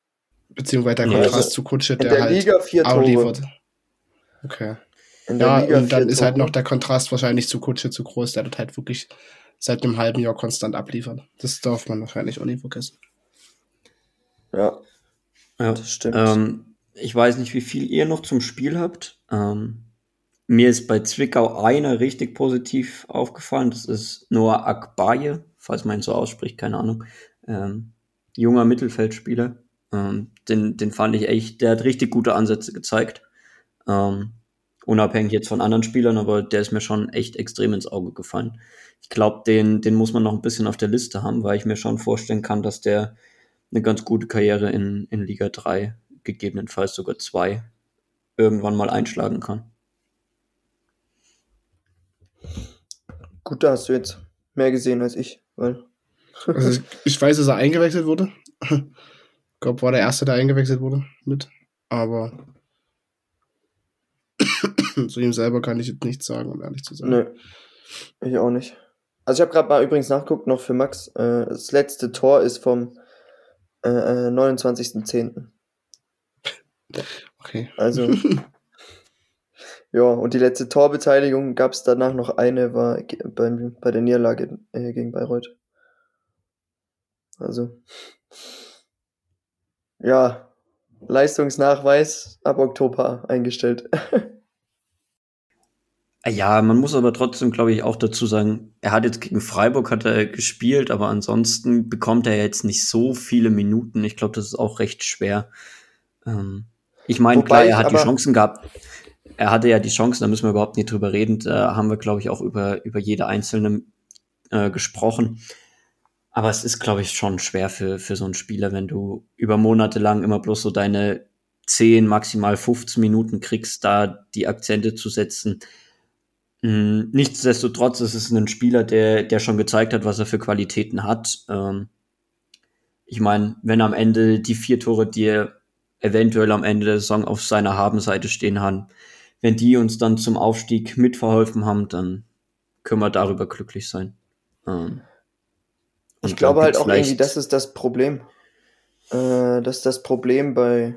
B: Beziehungsweise der
C: Nee,
B: Kontrast
C: also
B: zu Kutsche,
A: In
B: der
A: der
B: halt
A: Liga 4
B: auch
A: Tore.
B: liefert. Okay.
A: In der
B: Ja,
A: Liga
B: und dann
A: 4
B: ist halt
A: Tore.
B: noch der Kontrast wahrscheinlich zu Kutsche zu groß, der dort halt wirklich seit einem halben Jahr konstant abliefert. Das darf man wahrscheinlich auch nie vergessen.
A: Ja,
C: Ja,
A: das stimmt.
C: ich weiß nicht, wie viel ihr noch zum Spiel habt. Mir ist bei Zwickau einer richtig positiv aufgefallen. Das ist Noah Akbaye, falls man ihn so ausspricht, keine Ahnung. Junger Mittelfeldspieler. Den fand ich echt, der hat richtig gute Ansätze gezeigt. Unabhängig jetzt von anderen Spielern, aber der ist mir schon echt extrem ins Auge gefallen. Ich glaube, den muss man noch ein bisschen auf der Liste haben, weil ich mir schon vorstellen kann, dass der eine ganz gute Karriere in Liga 3, gegebenenfalls sogar 2, irgendwann mal einschlagen kann.
A: Gut, da hast du jetzt mehr gesehen als ich, weil
B: Also ich weiß, dass er eingewechselt wurde. Ich glaube, war der Erste, der eingewechselt wurde mit. Aber zu ihm selber kann ich jetzt nichts sagen, um ehrlich zu sein.
A: nö, ich auch nicht. Also ich habe gerade mal übrigens nachgeguckt, noch für Max. Das letzte Tor ist vom 29.10.
B: Okay.
A: Also, ja, und die letzte Torbeteiligung gab es danach noch eine, war bei der Niederlage gegen Bayreuth. Also, ja, Leistungsnachweis ab Oktober eingestellt.
C: Ja, man muss aber trotzdem, glaube ich, auch dazu sagen, er hat jetzt gegen Freiburg hat er gespielt, aber ansonsten bekommt er jetzt nicht so viele Minuten. Ich glaube, das ist auch recht schwer. Ich meine,
A: Wobei
C: klar,
A: ich
C: er hat die
A: aber-
C: Chancen gehabt. Er hatte ja die Chancen, da müssen wir überhaupt nicht drüber reden. Da haben wir, glaube ich, auch über jede einzelne gesprochen. Aber es ist, glaube ich, schon schwer für so einen Spieler, wenn du über Monate lang immer bloß so deine 10, maximal 15 Minuten kriegst, da die Akzente zu setzen. Nichtsdestotrotz ist es ein Spieler, der schon gezeigt hat, was er für Qualitäten hat. Ich meine, wenn am Ende die 4 Tore, die er eventuell am Ende der Saison auf seiner Habenseite stehen haben, wenn die uns dann zum Aufstieg mitverholfen haben, dann können wir darüber glücklich sein.
A: Ich
C: Und
A: glaube
C: dann
A: halt
C: gibt's
A: auch irgendwie,
C: vielleicht-
A: das ist das Problem. Das ist das Problem bei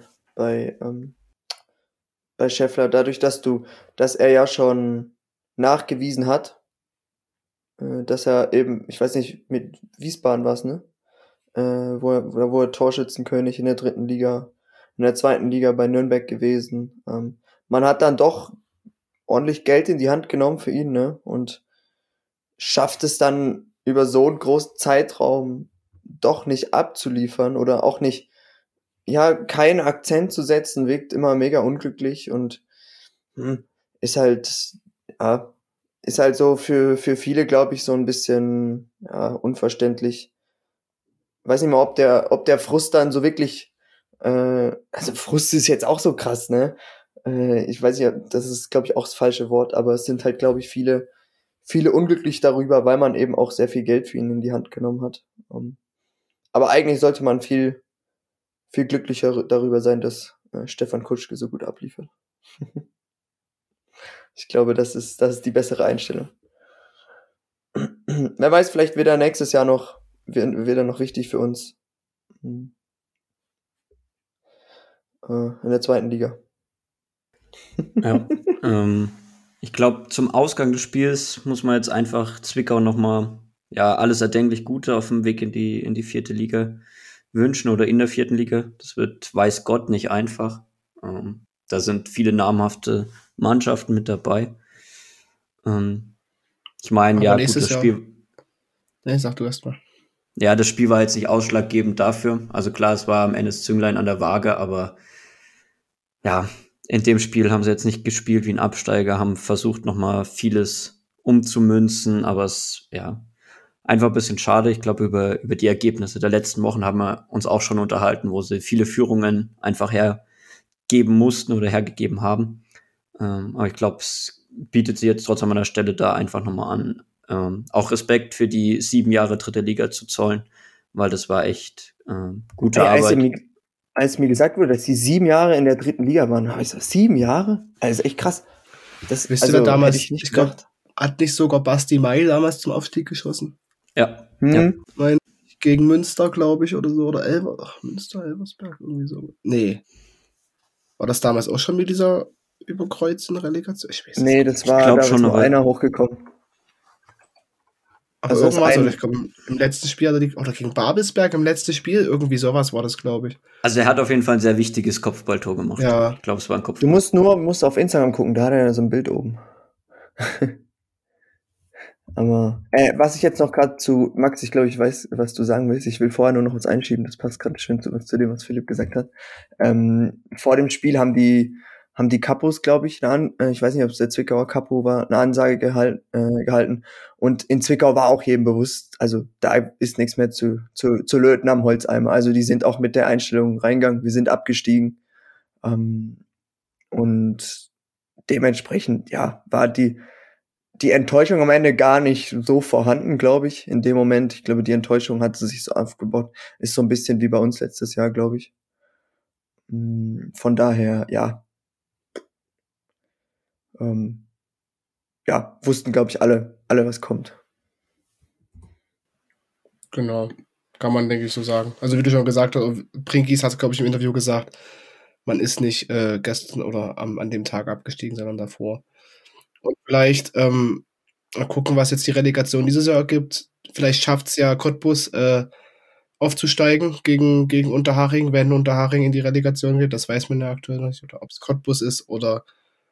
A: Scheffler, dadurch, dass er ja schon nachgewiesen hat, dass er eben, ich weiß nicht, mit Wiesbaden war es, ne? Wo er Torschützenkönig in der 3. Liga, in der 2. Liga bei Nürnberg gewesen. Man hat dann doch ordentlich Geld in die Hand genommen für ihn, ne? Und schafft es dann über so einen großen Zeitraum doch nicht abzuliefern oder auch nicht, ja, keinen Akzent zu setzen, wirkt immer mega unglücklich und ist halt so für viele, glaube ich, so ein bisschen unverständlich. Weiß nicht mal, ob der Frust dann so wirklich, also Frust ist jetzt auch so krass, ne? Ich weiß nicht, das ist, glaube ich, auch das falsche Wort, aber es sind halt, glaube ich, viele unglücklich darüber, weil man eben auch sehr viel Geld für ihn in die Hand genommen hat. Aber eigentlich sollte man viel glücklicher darüber sein, dass Stefan Kutschke so gut abliefert. Ich glaube, das ist die bessere Einstellung. Wer weiß, vielleicht wird er nächstes Jahr noch wichtig für uns. In der 2. Liga.
C: Ja, ich glaube, zum Ausgang des Spiels muss man jetzt einfach Zwickau nochmal, ja, alles erdenklich Gute auf dem Weg in die 4. Liga wünschen oder in der 4. Liga. Das wird, weiß Gott, nicht einfach. Da sind viele namhafte Mannschaften mit dabei. Ich meine,
B: Aber
C: ja, gut,
B: nächstes
C: das
B: Jahr-
C: Spiel,
B: Nee, sag du erst mal.
C: ja, das Spiel war jetzt nicht ausschlaggebend dafür. Also klar, es war am Ende das Zünglein an der Waage, aber ja, in dem Spiel haben sie jetzt nicht gespielt wie ein Absteiger, haben versucht, nochmal vieles umzumünzen, aber es, ja, einfach ein bisschen schade. Ich glaube, über die Ergebnisse der letzten Wochen haben wir uns auch schon unterhalten, wo sie viele Führungen einfach hergeben mussten oder hergegeben haben. Aber ich glaube, es bietet sich jetzt trotzdem an der Stelle da einfach nochmal an, auch Respekt für die 7 Jahre 3. Liga zu zollen, weil das war echt gute
A: Ey,
C: Arbeit.
A: als mir gesagt wurde, dass die 7 Jahre in der 3. Liga waren, habe ich so, 7 Jahre? Also echt krass. Das
B: Wisst ihr damals,
A: hätte ich nicht
B: ich glaub,
A: gedacht.
B: hat nicht sogar Basti Mai damals zum Aufstieg geschossen?
C: Ja,
A: Hm?
C: ja.
B: Mein, gegen Münster, glaube ich, oder so. Oder Münster, Elversberg, irgendwie so. Nee. War das damals auch schon mit dieser Überkreuzen-Relegation? Ich weiß es
A: Nee,
B: nicht.
A: das
C: Ich
A: war,
C: glaub
A: da
C: schon,
A: ist nur
C: aber-
A: einer hochgekommen.
B: Aber
A: Also das
B: irgendwas,
A: ein-
B: oder ich glaube, im letzten Spiel, oder gegen Babelsberg im letzten Spiel, irgendwie sowas war das, glaube ich.
C: Also er hat auf jeden Fall ein sehr wichtiges Kopfballtor gemacht.
B: Ja.
C: Ich glaube, es war ein
A: Du
C: Kopfball.
A: musst auf Instagram gucken, da hat er ja so ein Bild oben. Aber was ich jetzt noch gerade zu Max, ich glaube, ich weiß, was du sagen willst. Ich will vorher nur noch was einschieben. Das passt gerade schön zu dem, was Philipp gesagt hat. Vor dem Spiel haben die Kapos, glaube ich, ich weiß nicht, ob es der Zwickauer Kapo war, eine Ansage gehalten. Und in Zwickau war auch jedem bewusst, also da ist nichts mehr zu löten am Holzeimer. Also die sind auch mit der Einstellung reingegangen. Wir sind abgestiegen. Und dementsprechend, ja, war die Enttäuschung am Ende gar nicht so vorhanden, glaube ich, in dem Moment. Ich glaube, die Enttäuschung hat sich so aufgebaut. Ist so ein bisschen wie bei uns letztes Jahr, glaube ich. Von daher, ja. Ja, wussten, glaube ich, alle, was kommt.
B: Genau. Kann man, denke ich, so sagen. Also wie du schon gesagt hast, Prinkis hat, glaube ich, im Interview gesagt, man ist nicht gestern oder an dem Tag abgestiegen, sondern davor. Und vielleicht mal gucken, was jetzt die Relegation dieses Jahr gibt. Vielleicht schafft es ja Cottbus aufzusteigen gegen Unterhaching, wenn Unterhaching in die Relegation geht. Das weiß man ja aktuell noch nicht. Oder ob es Cottbus ist oder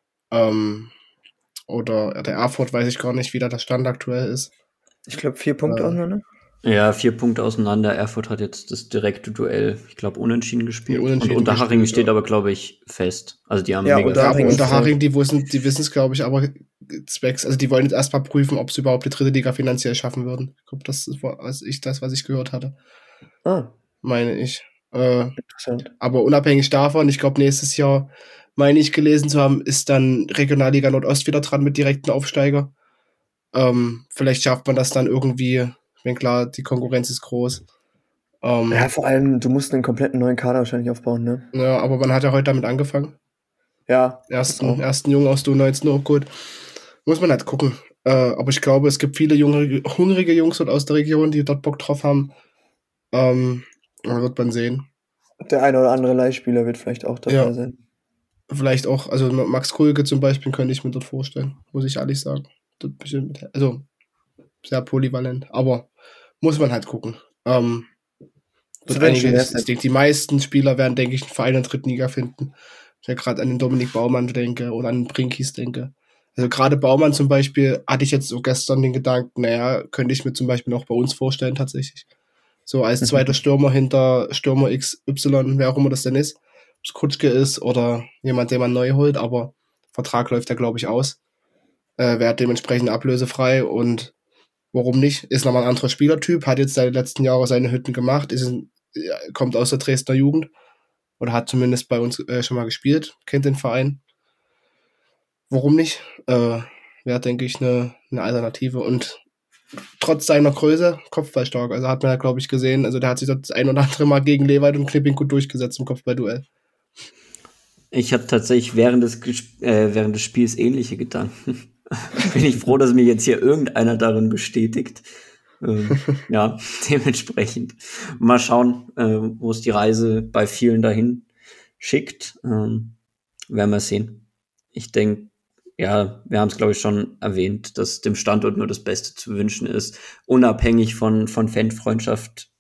B: der Erfurt, weiß ich gar nicht, wie da der Stand aktuell ist.
A: Ich glaube, 4 Punkte auseinander.
C: Ja, 4 Punkte auseinander. Erfurt hat jetzt das direkte Duell, ich glaube, unentschieden gespielt.
B: Nee, unentschieden
C: und Unterhaching
B: gespielt,
C: steht
B: ja.
C: aber, glaube ich, fest. Also die haben
A: Ja,
C: mega
A: Unterhaching
B: Aber
A: ist
B: Unterhaching, die wissen es, glaube ich, aber zwecks, also die wollen jetzt erstmal prüfen, ob sie überhaupt die dritte Liga finanziell schaffen würden. Ich glaube, das war was ich gehört hatte, meine ich.
A: Interessant.
B: Aber unabhängig davon, ich glaube, nächstes Jahr, meine ich gelesen zu haben, ist dann Regionalliga Nordost wieder dran mit direkten Aufsteiger. Vielleicht schafft man das dann irgendwie, wenn klar, die Konkurrenz ist groß.
A: Ja, vor allem, du musst einen kompletten neuen Kader wahrscheinlich aufbauen, ne?
B: Ja, aber man hat ja heute damit angefangen.
A: Ja.
B: Ersten Jungen aus Du-19 hochgeholt. Muss man halt gucken. Aber ich glaube, es gibt viele hungrige Jungs dort aus der Region, die dort Bock drauf haben. Wird man sehen.
A: Der eine oder andere Leihspieler wird vielleicht auch dabei sein.
B: Vielleicht auch, also Max Kulke zum Beispiel könnte ich mir dort vorstellen, muss ich ehrlich sagen. Also sehr polyvalent, aber muss man halt gucken. Ich denke, die meisten Spieler werden, denke ich, einen Verein in der dritten Liga finden. Ich ja gerade an den Dominik Baumann denke oder an den Brinkis denke. Also gerade Baumann zum Beispiel hatte ich jetzt so gestern den Gedanken, naja, könnte ich mir zum Beispiel noch bei uns vorstellen tatsächlich. So als zweiter Stürmer hinter Stürmer XY, wer auch immer das denn ist. Ob es Kutschke ist oder jemand, den man neu holt, aber Vertrag läuft ja, glaube ich, aus. Wäre dementsprechend ablösefrei und warum nicht? Ist nochmal ein anderer Spielertyp, hat jetzt seit den letzten Jahren seine Hütten gemacht, kommt aus der Dresdner Jugend oder hat zumindest bei uns schon mal gespielt, kennt den Verein. Warum nicht? Wäre, denke ich, eine Alternative und trotz seiner Größe kopfballstark. Also hat man ja, glaube ich, gesehen, also der hat sich das ein oder andere Mal gegen Lewald und Knipping gut durchgesetzt im Kopfballduell.
C: Ich habe tatsächlich während des Spiels ähnliche Gedanken. Bin ich froh, dass mich jetzt hier irgendeiner darin bestätigt. Ja, dementsprechend. Mal schauen, wo es die Reise bei vielen dahin schickt. Werden wir sehen. Ich denke, ja, wir haben es, glaube ich, schon erwähnt, dass dem Standort nur das Beste zu wünschen ist. Unabhängig von Fanfreundschaft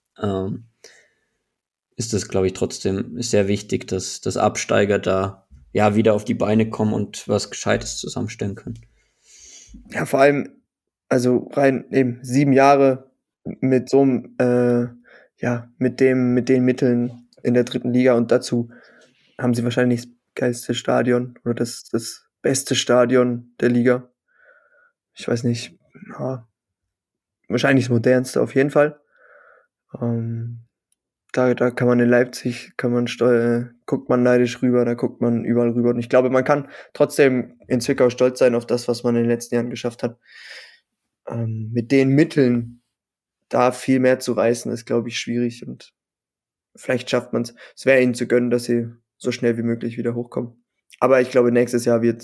C: ist es, glaube ich, trotzdem sehr wichtig, dass Absteiger da ja wieder auf die Beine kommen und was Gescheites zusammenstellen können.
A: Ja, vor allem, also rein eben 7 Jahre mit so einem, mit den Mitteln in der dritten Liga und dazu haben sie wahrscheinlich das geilste Stadion oder das beste Stadion der Liga. Ich weiß nicht, ja, wahrscheinlich das modernste auf jeden Fall. Da kann man in Leipzig, guckt man neidisch rüber, da guckt man überall rüber. Und ich glaube, man kann trotzdem in Zwickau stolz sein auf das, was man in den letzten Jahren geschafft hat. Mit den Mitteln da viel mehr zu reißen, ist, glaube ich, schwierig. Und vielleicht schafft man es. Es wäre ihnen zu gönnen, dass sie so schnell wie möglich wieder hochkommen. Aber ich glaube, nächstes Jahr wird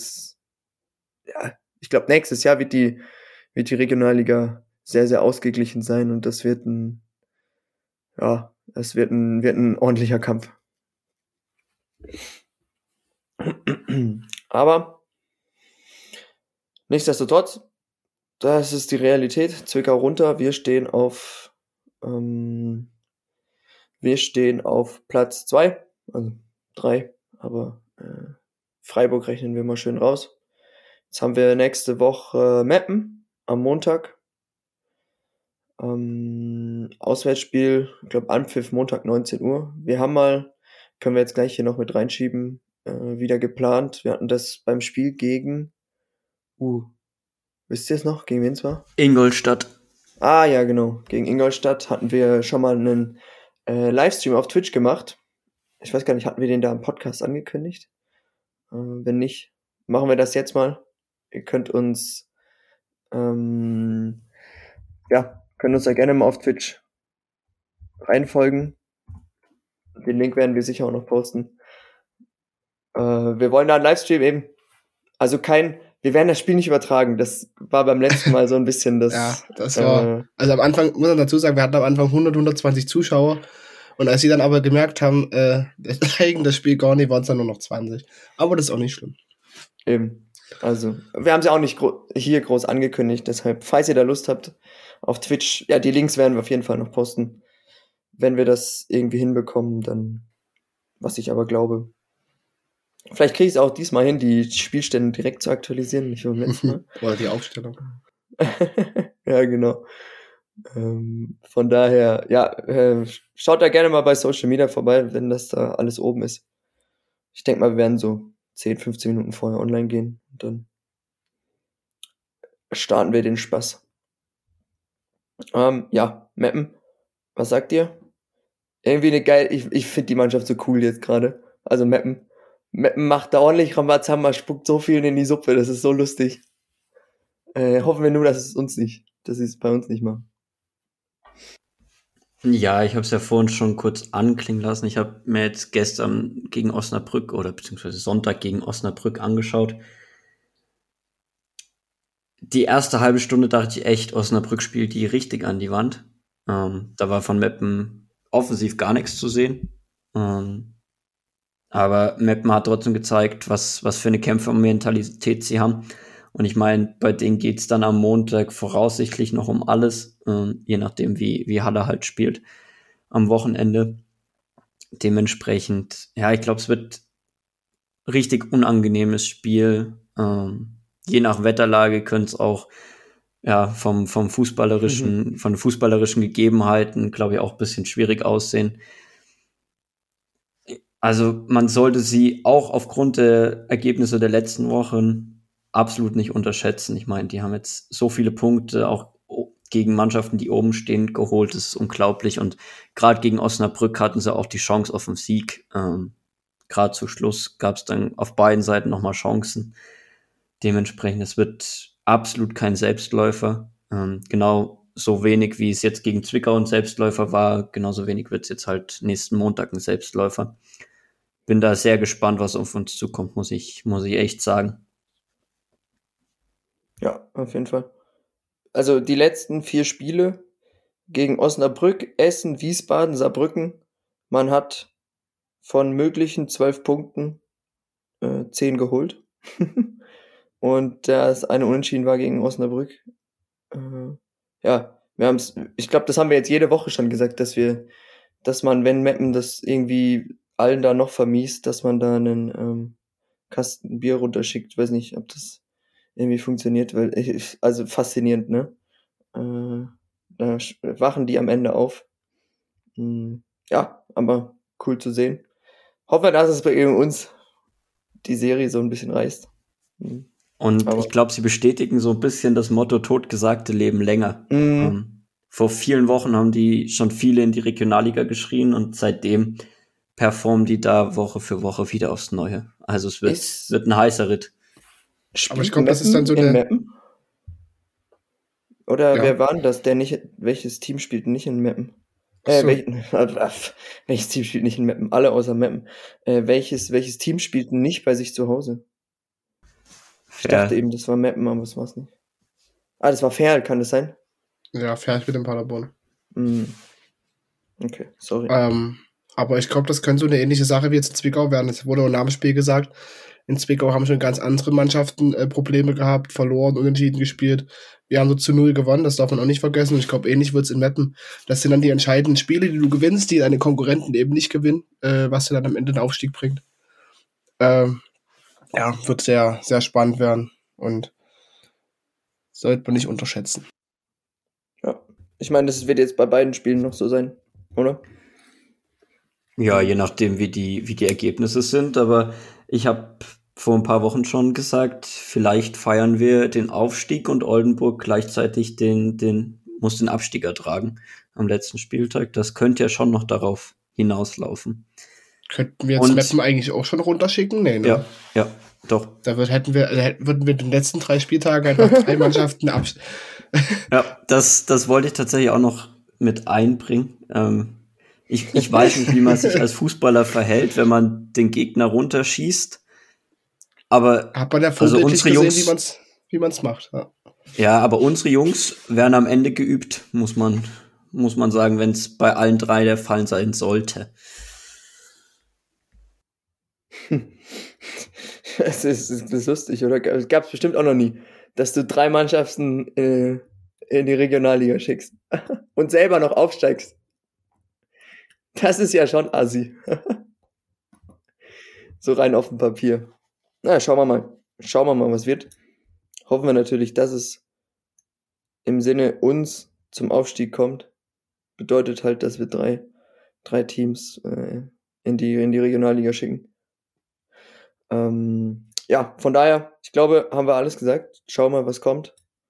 A: die Regionalliga sehr, sehr ausgeglichen sein. Und das wird ja, es wird ein ordentlicher Kampf. Aber nichtsdestotrotz, das ist die Realität. Zwickau runter. Wir stehen auf Platz 2, also 3, aber Freiburg rechnen wir mal schön raus. Jetzt haben wir nächste Woche Meppen am Montag. Auswärtsspiel, ich glaube Anpfiff Montag 19 Uhr. Wir haben mal, können wir jetzt gleich hier noch mit reinschieben, wieder geplant. Wir hatten das beim Spiel gegen, wisst ihr es noch, gegen wen es war?
C: Ingolstadt.
A: Ah ja, genau, gegen Ingolstadt hatten wir schon mal einen Livestream auf Twitch gemacht. Ich weiß gar nicht, hatten wir den da im Podcast angekündigt? Wenn nicht, machen wir das jetzt mal. Ihr könnt uns können uns da gerne mal auf Twitch reinfolgen. Den Link werden wir sicher auch noch posten. Wir wollen da einen Livestream eben. Also wir werden das Spiel nicht übertragen. Das war beim letzten Mal so ein bisschen das.
B: Ja, das war. Also am Anfang, muss man dazu sagen, wir hatten am Anfang 120 Zuschauer. Und als sie dann aber gemerkt haben, das zeigen das Spiel gar nicht, waren es dann nur noch 20. Aber das ist auch nicht schlimm.
A: Eben. Also, wir haben sie auch nicht hier groß angekündigt. Deshalb, falls ihr da Lust habt, auf Twitch, ja, die Links werden wir auf jeden Fall noch posten. Wenn wir das irgendwie hinbekommen, dann, was ich aber glaube. Vielleicht kriege ich es auch diesmal hin, die Spielstände direkt zu aktualisieren, nicht wie beim letzten Mal.
B: Oder die Aufstellung.
A: Ja, genau. Von daher, ja, schaut da gerne mal bei Social Media vorbei, wenn das da alles oben ist. Ich denke mal, wir werden so 10, 15 Minuten vorher online gehen und dann starten wir den Spaß. Ja, Meppen, was sagt ihr? Irgendwie ich finde die Mannschaft so cool jetzt gerade. Also Meppen macht da ordentlich Rambazamba, spuckt so viel in die Suppe, das ist so lustig. Hoffen wir nur, dass sie es bei uns nicht machen.
C: Ja, ich habe es ja vorhin schon kurz anklingen lassen. Ich habe mir jetzt gestern gegen Osnabrück oder beziehungsweise Sonntag gegen Osnabrück angeschaut. Die erste halbe Stunde dachte ich echt, Osnabrück spielt die richtig an die Wand. Da war von Meppen offensiv gar nichts zu sehen. Aber Meppen hat trotzdem gezeigt, was für eine Kämpfermentalität sie haben. Und ich meine, bei denen geht's dann am Montag voraussichtlich noch um alles, je nachdem, wie Halle halt spielt am Wochenende. Dementsprechend, ja, ich glaube, es wird richtig unangenehmes Spiel. Je nach Wetterlage könnte es auch von fußballerischen Gegebenheiten, glaube ich, auch ein bisschen schwierig aussehen. Also man sollte sie auch aufgrund der Ergebnisse der letzten Wochen absolut nicht unterschätzen. Ich meine, die haben jetzt so viele Punkte auch gegen Mannschaften, die oben stehen, geholt. Das ist unglaublich. Und gerade gegen Osnabrück hatten sie auch die Chance auf den Sieg. Gerade zu Schluss gab es dann auf beiden Seiten nochmal Chancen. Dementsprechend, es wird absolut kein Selbstläufer. Genau so wenig, wie es jetzt gegen Zwickau ein Selbstläufer war, genauso wenig wird es jetzt halt nächsten Montag ein Selbstläufer. Bin da sehr gespannt, was auf uns zukommt, muss ich echt sagen.
A: Ja, auf jeden Fall. Also die letzten 4 Spiele gegen Osnabrück, Essen, Wiesbaden, Saarbrücken. Man hat von möglichen 12 Punkten 10 geholt. Und das eine Unentschieden war gegen Osnabrück. Ja, ich glaube, das haben wir jetzt jede Woche schon gesagt, dass man, wenn Meppen das irgendwie allen da noch vermiest, dass man da einen Kasten Bier runterschickt. Ich weiß nicht, ob das irgendwie funktioniert, weil also faszinierend, ne? Da wachen die am Ende auf. Ja, aber cool zu sehen. Hoffe, dass es bei uns die Serie so ein bisschen reißt.
C: Und ich glaube, sie bestätigen so ein bisschen das Motto totgesagte Leben länger. Vor vielen Wochen haben die schon viele in die Regionalliga geschrien und seitdem performen die da Woche für Woche wieder aufs Neue. Also es wird ein heißer Ritt.
B: Aber ich glaube, das ist dann so eine...
A: Meppen? Oder wer war denn das, welches Team spielt nicht in Meppen? Welches Team spielt nicht in Meppen? Alle außer Meppen. Welches Team spielt nicht bei sich zu Hause? Ich dachte eben, das war Meppen, aber das war's nicht. Das war Ferl, kann das sein?
B: Ja, Ferl mit dem Paderborn.
A: Okay, sorry.
B: Aber ich glaube, das könnte so eine ähnliche Sache wie jetzt in Zwickau werden. Es wurde auch nach dem Spiel gesagt, in Zwickau haben schon ganz andere Mannschaften Probleme gehabt, verloren, unentschieden gespielt. Wir haben so zu 0 gewonnen, das darf man auch nicht vergessen. Und ich glaube, ähnlich wird es in Meppen. Das sind dann die entscheidenden Spiele, die du gewinnst, die deine Konkurrenten eben nicht gewinnen, was dir dann am Ende den Aufstieg bringt. Wird sehr, sehr spannend werden und sollte man nicht unterschätzen.
A: Ja, ich meine, das wird jetzt bei beiden Spielen noch so sein, oder?
C: Ja, je nachdem, wie die Ergebnisse sind. Aber ich habe vor ein paar Wochen schon gesagt, vielleicht feiern wir den Aufstieg und Oldenburg gleichzeitig muss den Abstieg ertragen am letzten Spieltag. Das könnte ja schon noch darauf hinauslaufen.
B: Könnten wir jetzt Meppen eigentlich auch schon runterschicken? Nee, ne?
C: Ja, doch.
B: Da würden wir den letzten 3 Spieltagen einfach 3 Mannschaften
C: Ja, das wollte ich tatsächlich auch noch mit einbringen. Ich weiß nicht, wie man sich als Fußballer verhält, wenn man den Gegner runterschießt. Aber
B: hat man ja vorbildlich gesehen, wie man's macht.
C: Ja, aber unsere Jungs werden am Ende geübt, muss man sagen, wenn es bei allen 3 der Fall sein sollte.
A: Das ist lustig, oder? Das gab es bestimmt auch noch nie, dass du 3 Mannschaften in die Regionalliga schickst und selber noch aufsteigst. Das ist ja schon assi. So rein auf dem Papier. Na, schauen wir mal. Schauen wir mal, was wird. Hoffen wir natürlich, dass es im Sinne uns zum Aufstieg kommt. Bedeutet halt, dass wir drei Teams in die Regionalliga schicken. Ja, von daher, ich glaube, haben wir alles gesagt. Schauen wir mal, was kommt.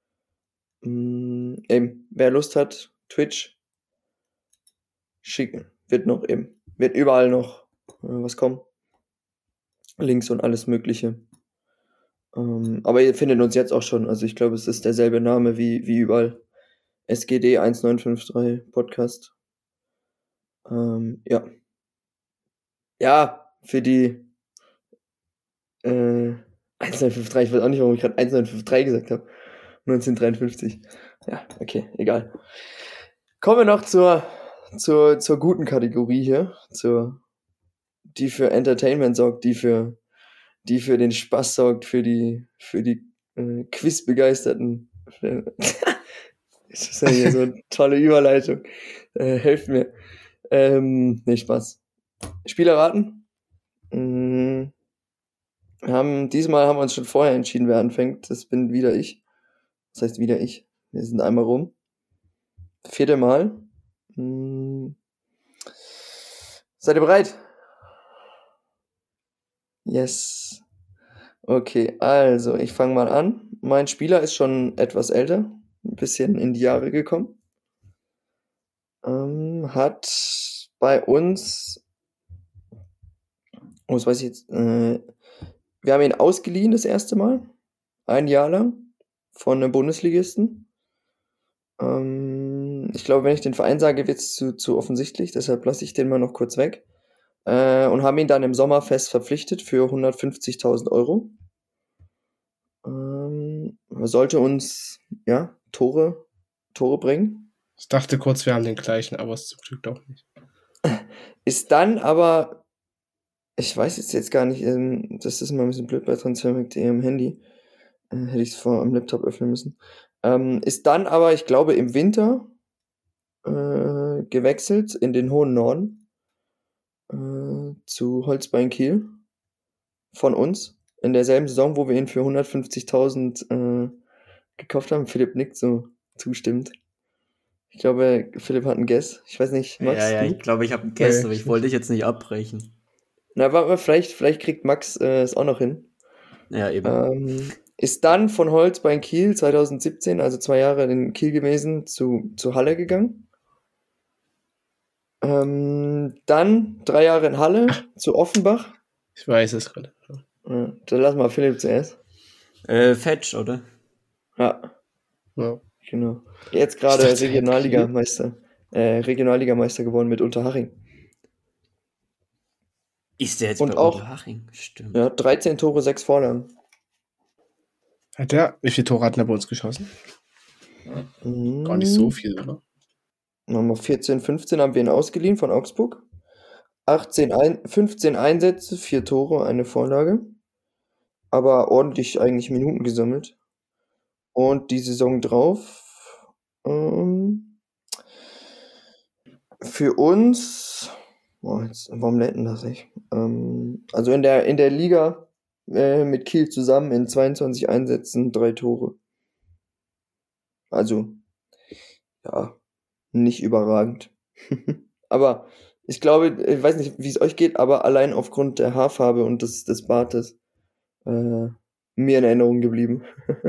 A: Eben, wer Lust hat, Twitch schicken. Wird überall noch was kommen. Links und alles Mögliche. Aber ihr findet uns jetzt auch schon. Also ich glaube, es ist derselbe Name wie überall. SGD 1953 Podcast. Ja. Ja, für die 1953, ich weiß auch nicht, warum ich gerade 1953 gesagt habe. 1953. Ja, okay, egal. Kommen wir noch zur guten Kategorie hier, die für Entertainment sorgt, die für den Spaß sorgt, für die Quiz-Begeisterten. Das ist ja hier so eine tolle Überleitung. Helft mir. Nee, Spaß. Spieler raten. Diesmal haben wir uns schon vorher entschieden, wer anfängt. Das bin wieder ich. Das heißt wieder ich. Wir sind einmal rum. 4. Mal. Seid ihr bereit? Yes. Okay, also ich fange mal an. Mein Spieler ist schon etwas älter, ein bisschen in die Jahre gekommen. Hat bei uns, was weiß ich jetzt, wir haben ihn ausgeliehen das erste Mal, 1 Jahr lang, von einem Bundesligisten. Ich glaube, wenn ich den Verein sage, wird es zu offensichtlich, deshalb lasse ich den mal noch kurz weg. Und haben ihn dann im Sommer fest verpflichtet für 150.000 Euro. Sollte uns, ja, Tore bringen.
B: Ich dachte kurz, wir haben den gleichen, aber es zum Glück doch nicht.
A: Ist dann aber, ich weiß jetzt gar nicht, das ist mal ein bisschen blöd bei Transfermarkt.de am Handy. Hätte ich es vor am Laptop öffnen müssen. Ist dann aber, ich glaube, im Winter gewechselt in den hohen Norden zu Holzbein Kiel von uns in derselben Saison, wo wir ihn für 150.000 gekauft haben. Philipp nickt so zustimmt. Ich glaube, Philipp hat einen Guess. Ich weiß nicht, Max?
C: Ja, ich glaube, ich habe einen Guess, aber ich wollte dich jetzt nicht abbrechen.
A: Na, warte mal, vielleicht kriegt Max es auch noch hin.
C: Ja, eben.
A: Ist dann von Holzbein Kiel 2017, also 2 Jahre in Kiel gewesen, zu Halle gegangen. Dann 3 Jahre in Halle zu Offenbach.
B: Ich weiß es gerade.
A: Ja, dann lass mal Philipp zuerst.
C: Fetch, oder?
A: Ja. Genau. Jetzt gerade Regionalligameister geworden mit Unterhaching.
C: Ist der jetzt
A: und
C: bei
A: auch,
C: Unterhaching? Stimmt.
A: Ja, 13 Tore, 6 Vorlagen.
B: Wie viele Tore hat er bei uns geschossen? Gar nicht so viel, oder?
A: Dann haben wir 14, 15 haben wir ihn ausgeliehen von Augsburg. 15 Einsätze, 4 Tore, eine Vorlage. Aber ordentlich eigentlich Minuten gesammelt. Und die Saison drauf für uns, warum lädt denn das nicht? Also in der Liga mit Kiel zusammen in 22 Einsätzen 3 Tore. Also, ja, nicht überragend. Aber ich glaube, ich weiß nicht, wie es euch geht, aber allein aufgrund der Haarfarbe und des Bartes mir in Erinnerung geblieben.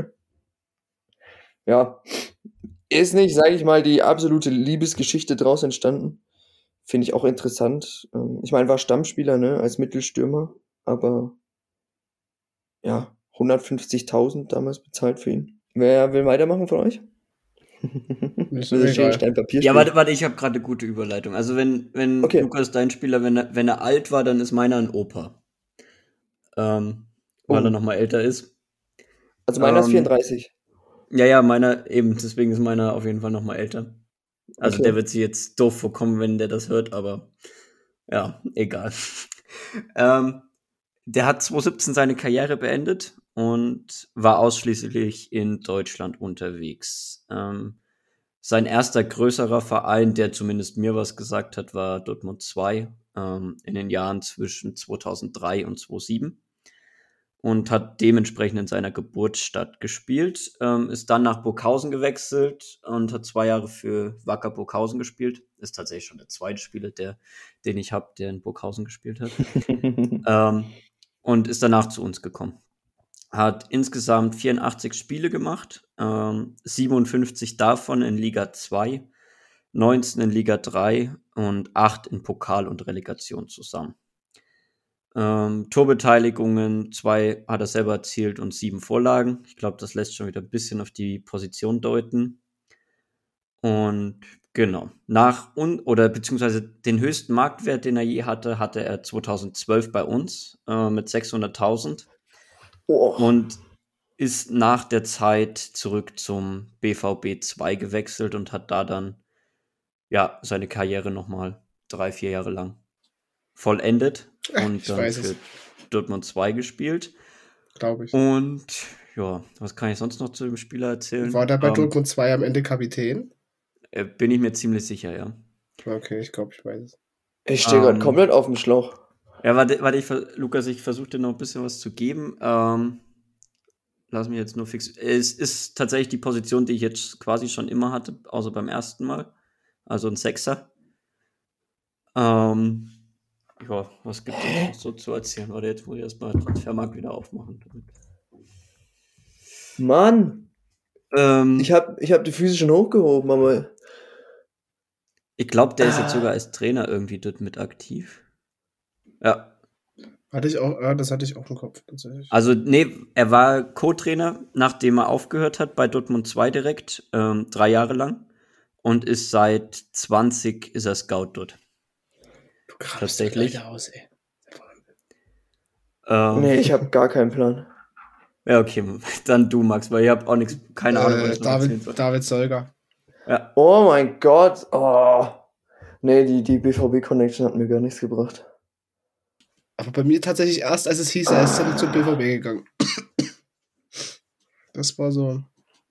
A: Ja, ist nicht, sage ich mal, die absolute Liebesgeschichte draus entstanden. Finde ich auch interessant. Ich meine, war Stammspieler, ne, als Mittelstürmer, aber ja, 150.000 damals bezahlt für ihn. Wer will weitermachen von euch?
B: Ist
A: Also
B: mir
A: Schere,
B: egal.
A: Stein, Papier
C: Ja,
A: spielen.
C: warte, ich habe gerade eine gute Überleitung. Also wenn
A: Okay.
C: Lukas dein Spieler, wenn er alt war, dann ist meiner ein Opa. Weil er nochmal älter ist.
A: Also meiner ist 34.
C: Ja, meiner eben, deswegen ist meiner auf jeden Fall nochmal älter. Also
A: Okay.
C: der wird sich jetzt doof vorkommen, wenn der das hört, aber ja, egal. Der hat 2017 seine Karriere beendet und war ausschließlich in Deutschland unterwegs. Sein erster größerer Verein, der zumindest mir was gesagt hat, war Dortmund 2 in den Jahren zwischen 2003 und 2007 und hat dementsprechend in seiner Geburtsstadt gespielt, ist dann nach Burghausen gewechselt und hat 2 Jahre für Wacker Burghausen gespielt. Ist tatsächlich schon der zweite Spieler, den ich habe, der in Burghausen gespielt hat. Und ist danach zu uns gekommen. Hat insgesamt 84 Spiele gemacht, 57 davon in Liga 2, 19 in Liga 3 und 8 in Pokal und Relegation zusammen. Torbeteiligungen, 2 hat er selber erzielt und 7 Vorlagen. Ich glaube, das lässt schon wieder ein bisschen auf die Position deuten. Und genau, beziehungsweise den höchsten Marktwert, den er je hatte, hatte er 2012 bei uns mit 600.000.
A: Oh.
C: Und ist nach der Zeit zurück zum BVB 2 gewechselt und hat da dann ja seine Karriere nochmal 3-4 Jahre lang vollendet und dann für Dortmund 2 gespielt.
B: Glaube ich.
C: Und ja, was kann ich sonst noch zu dem Spieler erzählen?
B: War der bei Dortmund 2 am Ende Kapitän?
C: Bin ich mir ziemlich sicher, ja.
B: Okay, ich glaube, ich weiß es.
A: Ich stehe gerade komplett auf dem Schlauch.
C: Ja, warte, Lukas, ich versuche dir noch ein bisschen was zu geben. Lass mich jetzt nur fix. Es ist tatsächlich die Position, die ich jetzt quasi schon immer hatte, außer beim ersten Mal. Also ein Sechser. Ja, was gibt es noch so zu erzählen? Warte, jetzt muss ich erstmal Transfermarkt wieder aufmachen.
A: Mann! Ich hab die Füße schon hochgehoben, aber.
C: Ich glaube, der ist jetzt sogar als Trainer irgendwie dort mit aktiv. Ja.
B: Das hatte ich auch im Kopf, tatsächlich.
C: Also, nee, er war Co-Trainer, nachdem er aufgehört hat bei Dortmund 2 direkt, 3 Jahre lang. Und ist seit 20 ist er Scout dort.
B: Du grabst
C: tatsächlich
B: Leute aus, ey.
A: Nee, ich habe gar keinen Plan.
C: Ja, okay, dann du, Max, weil ich habe auch nichts, keine Ahnung, was ich noch erzählen soll.
B: David Solger.
C: Ja.
A: Oh mein Gott. Oh. Nee, die BVB-Connection hat mir gar nichts gebracht.
B: Aber bei mir tatsächlich erst, als es hieß, er ist dann zum BVB gegangen. Das war so.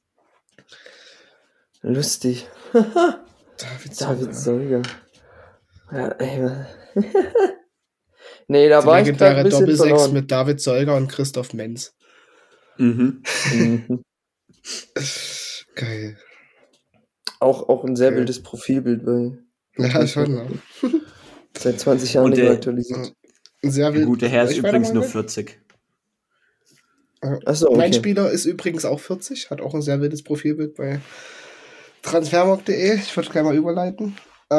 A: Lustig. David Solger. Ja, ey. Nee, da war ich gerade ein bisschen
B: Doppelsechs
A: verloren.
B: mit David Solger und Christoph Menz. Geil.
A: Auch ein sehr wildes Profilbild bei.
B: Ja, schon. Ja.
A: Seit 20 Jahren nicht mehr aktualisiert.
B: Sehr wild.
C: Der gute Herr ist übrigens nur 40.
A: Achso, okay.
B: Mein Spieler ist übrigens auch 40, hat auch ein sehr wildes Profilbild bei transfermarkt.de. Ich würde gleich mal überleiten.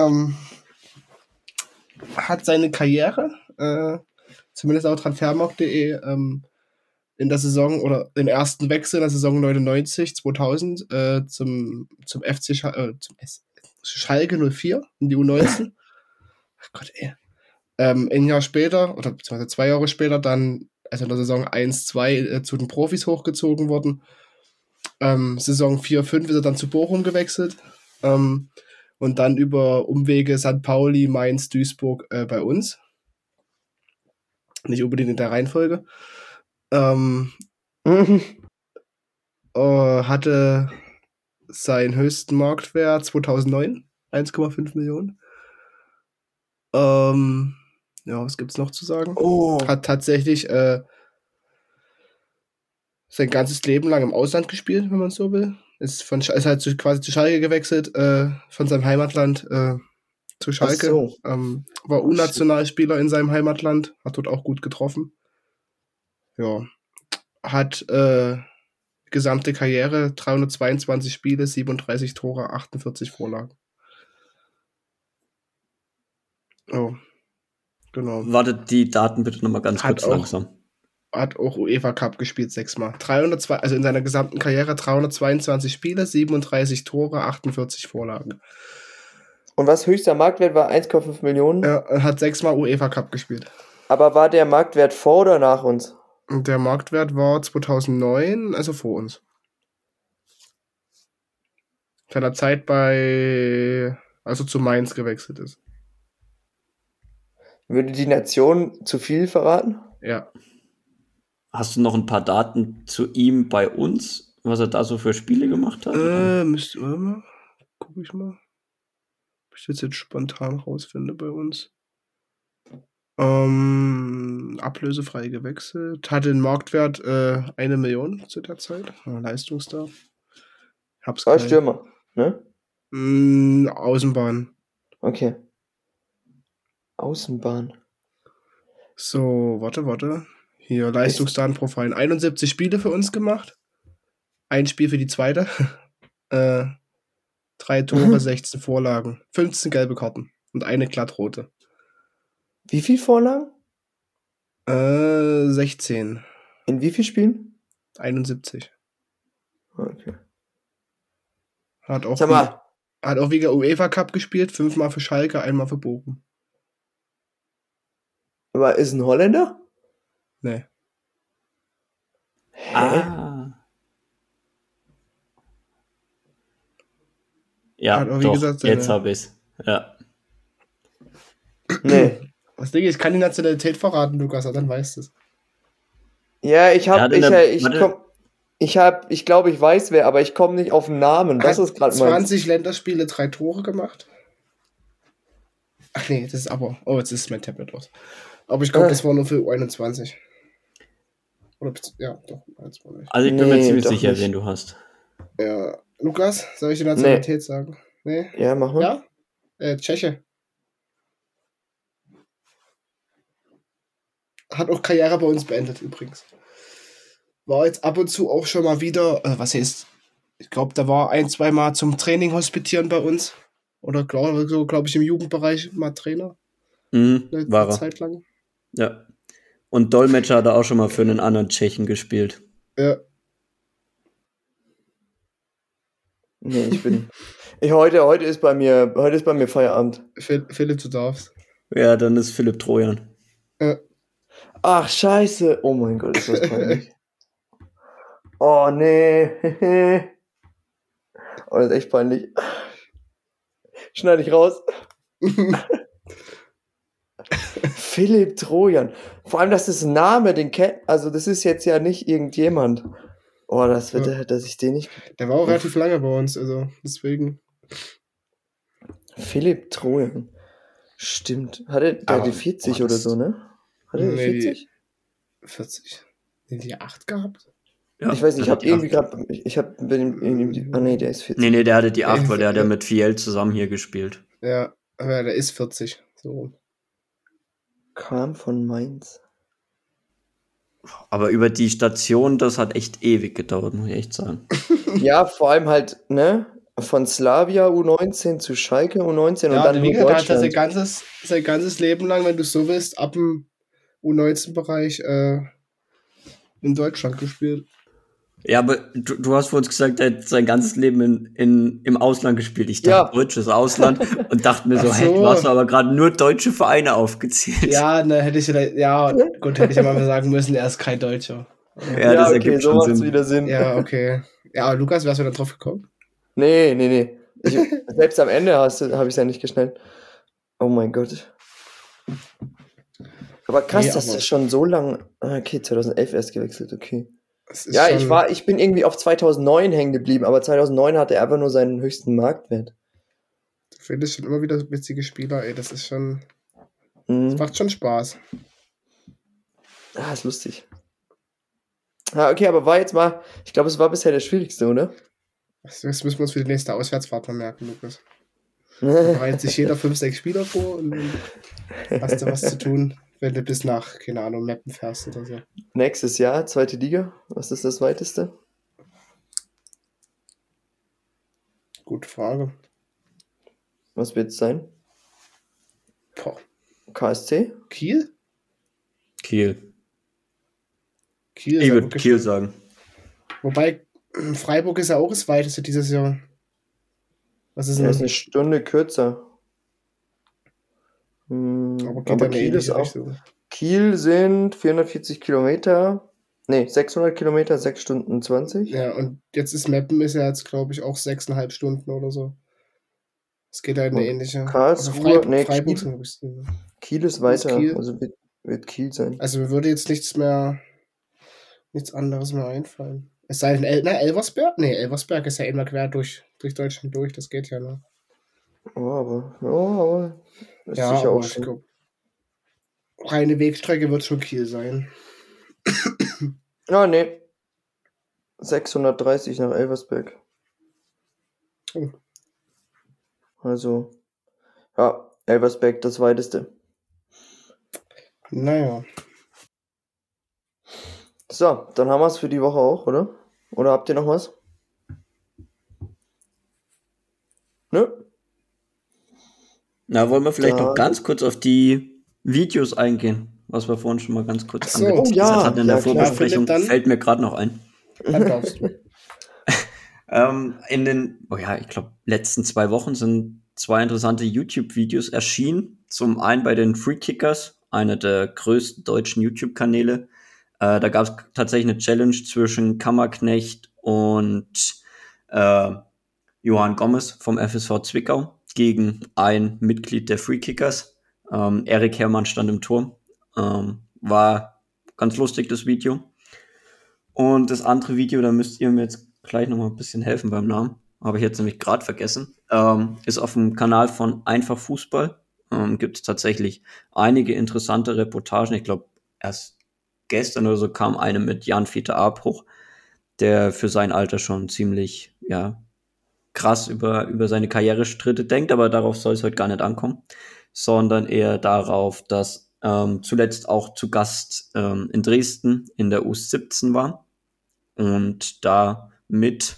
B: Hat seine Karriere, zumindest auch transfermarkt.de, in der Saison oder den ersten Wechsel in der Saison 99, 2000 zum FC Schalke 04 in die U19. Ach Gott, ey. Ein Jahr später, oder beziehungsweise 2 Jahre später, dann, also in der Saison 1-2 zu den Profis hochgezogen worden. Saison 4-5 ist er dann zu Bochum gewechselt. und dann über Umwege St. Pauli, Mainz, Duisburg bei uns. Nicht unbedingt in der Reihenfolge. Hatte seinen höchsten Marktwert 2009, 1,5 Millionen. Ja, was gibt's noch zu sagen? Hat tatsächlich sein ganzes Leben lang im Ausland gespielt, wenn man so will. Ist halt quasi zu Schalke gewechselt, von seinem Heimatland zu Schalke.
A: So.
B: War U-Nationalspieler in seinem Heimatland, hat dort auch gut getroffen. Ja. Hat gesamte Karriere 322 Spiele, 37 Tore, 48 Vorlagen. Oh. Genau.
C: Wartet die Daten bitte nochmal ganz kurz langsam.
B: Hat auch UEFA Cup gespielt 6-mal. 302, also in seiner gesamten Karriere 322 Spiele, 37 Tore, 48 Vorlagen.
A: Und was höchster Marktwert war 1,5 Millionen?
B: Er hat 6-mal UEFA Cup gespielt.
A: Aber war der Marktwert vor oder nach uns?
B: Und der Marktwert war 2009, also vor uns. Seiner Zeit also zu Mainz gewechselt ist.
A: Würde die Nation zu viel verraten?
B: Ja.
C: Hast du noch ein paar Daten zu ihm bei uns, was er da so für Spiele gemacht hat?
B: Guck ich mal. Ob ich das jetzt spontan rausfinde bei uns. Ablösefrei gewechselt. Hatte einen Marktwert 1 Million zu der Zeit. Leistungsstar. Hab's gleich.
A: Stürmer, ne?
B: Außenbahn.
A: Okay. Außenbahn.
B: So, warte. Hier, Leistungsdatenprofilen. 71 Spiele für uns gemacht. Ein Spiel für die zweite. 3 Tore, 16 Vorlagen. 15 gelbe Karten. Und eine glattrote.
A: Wie viel Vorlagen?
B: 16.
A: In wie viel Spielen?
B: 71.
A: Okay.
B: Hat auch
A: Sag mal.
B: wieder UEFA Cup gespielt. 5-mal für Schalke, 1-mal für Bochum.
A: Aber ist ein Holländer?
B: Nee.
C: Ja,
B: Hat auch, wie
C: doch,
B: gesagt,
C: jetzt habe ich's. Ja.
A: Nee.
B: Das Ding ist, ich kann die Nationalität verraten, Lukas, dann weißt du es.
A: Ja, ich glaube, ich weiß wer, aber ich komme nicht auf den Namen. Das ist gerade
B: 20 Länderspiele, 3 Tore gemacht. Ach nee, das ist aber. Oh, jetzt ist mein Tablet los. Aber ich glaube, das war nur für U21. Oder, ja, doch, U21.
C: Also ich bin mir ziemlich sicher, wen du hast.
B: Ja. Lukas, soll ich die Nationalität sagen? Nee?
A: Ja, mach mal.
B: Ja? Tscheche. Hat auch Karriere bei uns beendet übrigens. War jetzt ab und zu auch schon mal wieder, ich glaube, da war 1-2 Mal zum Training hospitieren bei uns. Oder glaube ich, im Jugendbereich mal Trainer.
C: War er.
B: Zeit lang.
C: Ja. Und Dolmetscher hat er auch schon mal für einen anderen Tschechen gespielt.
B: Ja.
A: Nee, heute ist bei mir Feierabend.
B: Philipp, du darfst.
C: Ja, dann ist Philipp Trojan.
B: Ja.
A: Ach, scheiße. Oh mein Gott, ist das peinlich. Oh, nee. Oh, das ist echt peinlich. Schneide ich raus. Philipp Trojan. Vor allem, das ist ein Name, den kennt. Also, das ist jetzt ja nicht irgendjemand. Oh, das wird dass ich den nicht.
B: Der war auch relativ lange bei uns, also deswegen.
A: Philipp Trojan. Stimmt. Der die 40 oder so, ne? Hat er die 40?
B: 40. Sind die 8 gehabt?
A: Ja, ich weiß nicht, der ist 40.
C: Nee, der hatte die 8, weil der hat ja mit Fiel zusammen hier gespielt.
B: Ja, aber der ist 40. So.
A: Kam von Mainz.
C: Aber über die Station, das hat echt ewig gedauert, muss ich echt sagen.
A: Ja, vor allem halt, ne? Von Slavia U19 zu Schalke U19 und dann
B: wie gesagt, hat er sein ganzes Leben lang, wenn du so willst, ab dem U19-Bereich in Deutschland gespielt.
C: Ja, aber du hast vor uns gesagt, er hat sein ganzes Leben im Ausland gespielt. Ich dachte, deutsches Ausland und dachte mir so, hey, du hast aber gerade nur deutsche Vereine aufgezählt.
B: Ja, ne, hätte ich ja mal sagen müssen, er ist kein Deutscher.
A: Ja, das ergibt schon Sinn. Wieder Sinn.
B: Ja, okay. Ja, aber Lukas, wärst du da drauf gekommen?
A: Nee. Selbst am Ende habe ich es ja nicht geschnallt. Oh mein Gott. Aber krass,
B: Nee,
A: dass
B: aber-
A: das schon so lang. Okay, 2011 erst gewechselt, okay.
B: Es ist
A: Ja,
B: schon,
A: ich bin irgendwie auf 2009 hängen geblieben, aber 2009 hatte er einfach nur seinen höchsten Marktwert.
B: Du findest schon immer wieder witzige Spieler, ey. Das ist schon. Das
A: Mhm.
B: macht schon Spaß.
A: Ist lustig. Okay, aber war jetzt mal, ich glaube, es war bisher der schwierigste, oder?
B: Das müssen wir uns für die nächste Auswärtsfahrt mal merken, Lukas. Da bereitet sich jeder 5, 6 Spieler vor und dann hast du was zu tun, wenn du bis nach, keine Ahnung, Meppen fährst oder so.
A: Nächstes Jahr, 2. Liga. Was ist das weiteste?
B: Gute Frage.
A: Was wird es sein?
B: Boah.
A: KSC?
B: Kiel?
C: Kiel.
B: Kiel ist
C: Ich
B: ja
C: würde
B: wirklich
C: Kiel
B: schon-
C: sagen.
B: Wobei, Freiburg ist ja auch das weiteste dieses Jahr. Was ist
A: Er ist
B: denn?
A: eine Stunde kürzer.
B: Aber geht
A: Aber
B: in eine
A: Kiel ist
B: ähnliche
A: auch.
B: Richtung.
A: Kiel sind 440 Kilometer. Nee, 600 Kilometer, 6 Stunden 20.
B: Ja, und jetzt ist Meppen ist ja jetzt, glaube ich, auch 6,5 Stunden oder so. Es geht halt in eine
A: Und
B: ähnliche.
A: Karlsruhe, nee,
B: Freiburg
A: Kiel.
B: sind, glaub ich,
A: Kiel ist
B: Wo ist
A: weiter,
B: Kiel?
A: also wird Kiel sein.
B: Also mir würde jetzt nichts anderes mehr einfallen. Es sei denn, Elversberg? Nee, Elversberg ist ja immer quer durch Deutschland durch, das geht ja noch.
A: Aber ist
B: Ja,
A: sicher
B: aber
A: auch
B: ich
A: schon.
B: glaube, reine Wegstrecke wird schon Kiel sein.
A: Nee. 630 nach Elversberg.
B: Oh.
A: Also, ja, Elversberg das weiteste.
B: Naja,
A: So, dann haben wir es für die Woche auch, oder? Oder habt ihr noch was? Nö?
C: Na, wollen wir vielleicht
A: Ja.
C: noch ganz kurz auf die Videos eingehen, was wir vorhin schon mal ganz kurz
B: Ach so.
C: angeteasert
A: Oh ja,
C: hatten in der
A: ja, klar.
C: Vorbesprechung.
B: Philipp, dann-
C: Fällt mir gerade noch ein.
B: dann darfst du.
C: In den, ich glaube, letzten 2 Wochen sind 2 interessante YouTube-Videos erschienen. Zum einen bei den Free Kickers, einer der größten deutschen YouTube-Kanäle. Da gab es tatsächlich eine Challenge zwischen Kammerknecht und Johann Gomez vom FSV Zwickau gegen ein Mitglied der Free Kickers. Erik Herrmann stand im Tor. War ganz lustig, das Video. Und das andere Video, da müsst ihr mir jetzt gleich noch mal ein bisschen helfen beim Namen. Habe ich jetzt nämlich gerade vergessen. Ist auf dem Kanal von Einfach Fußball. Gibt es tatsächlich einige interessante Reportagen. Ich glaube, erst gestern oder so kam eine mit Jan-Fiete Arp hoch, der für sein Alter schon ziemlich, krass über seine Karriereschritte denkt, aber darauf soll es heute gar nicht ankommen, sondern eher darauf, dass zuletzt auch zu Gast in Dresden in der U17 war und da mit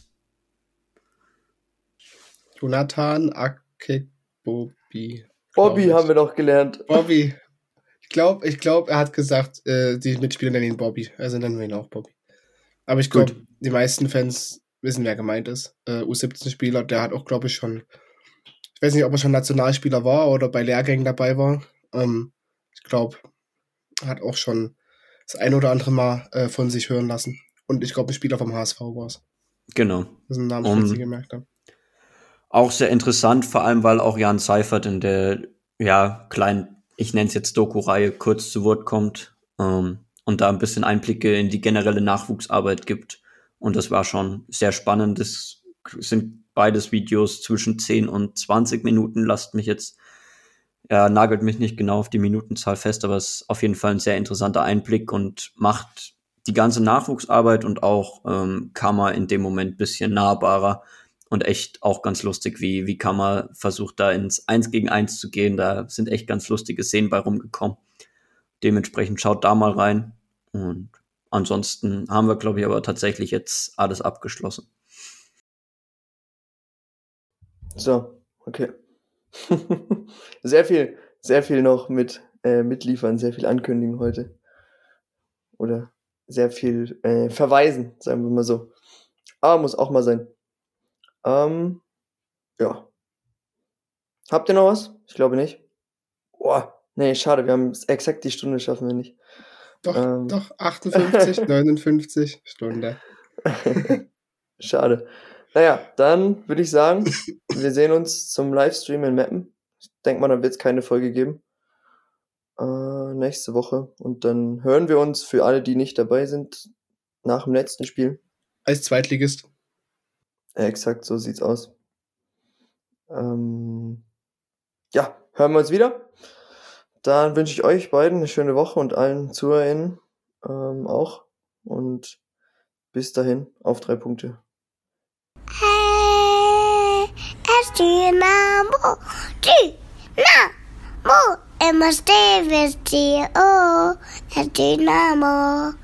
B: Jonathan Akebobi.
A: Bobby haben wir doch gelernt.
B: Bobby. Ich glaube, er hat gesagt, die Mitspieler nennen ihn Bobby. Also nennen wir ihn auch Bobby. Aber ich glaube,
C: Gut.
B: die meisten Fans wissen, wer gemeint ist. U17-Spieler, der hat auch, glaube ich, schon, ich weiß nicht, ob er schon Nationalspieler war oder bei Lehrgängen dabei war. Ich glaube, hat auch schon das ein oder andere Mal von sich hören lassen. Und ich glaube, ein Spieler vom HSV war es.
C: Genau.
B: Das ist ein Name, den sie gemerkt haben.
C: Auch sehr interessant, vor allem, weil auch Jan Seifert in der, kleinen, ich nenne es jetzt Doku-Reihe, kurz zu Wort kommt und da ein bisschen Einblicke in die generelle Nachwuchsarbeit gibt. Und das war schon sehr spannend. Das sind beides Videos zwischen 10 und 20 Minuten. Nagelt mich nicht genau auf die Minutenzahl fest, aber es ist auf jeden Fall ein sehr interessanter Einblick und macht die ganze Nachwuchsarbeit und auch Kammer in dem Moment ein bisschen nahbarer. Und echt auch ganz lustig, wie Kammer versucht, da ins 1 gegen 1 zu gehen. Da sind echt ganz lustige Szenen bei rumgekommen. Dementsprechend schaut da mal rein. Und ansonsten haben wir, glaube ich, aber tatsächlich jetzt alles abgeschlossen.
A: So, okay. Sehr viel noch mitliefern, sehr viel ankündigen heute. Oder sehr viel verweisen, sagen wir mal so. Aber muss auch mal sein. Ja. Habt ihr noch was? Ich glaube nicht. Boah, nee, schade, wir haben exakt die Stunde, schaffen wir nicht.
B: Doch, 58, 59 Stunde.
A: Schade. Naja, dann würde ich sagen, wir sehen uns zum Livestream in Meppen. Ich denke mal, dann wird es keine Folge geben. Nächste Woche. Und dann hören wir uns für alle, die nicht dabei sind, nach dem letzten Spiel.
B: Als Zweitligist.
A: Exakt, so sieht's aus. Hören wir uns wieder. Dann wünsche ich euch beiden eine schöne Woche und allen ZuhörerInnen auch. Und bis dahin, auf 3 Punkte.
D: Hey, es Dynamo, Dynamo, immer stehen wir dir, oh, es Dynamo.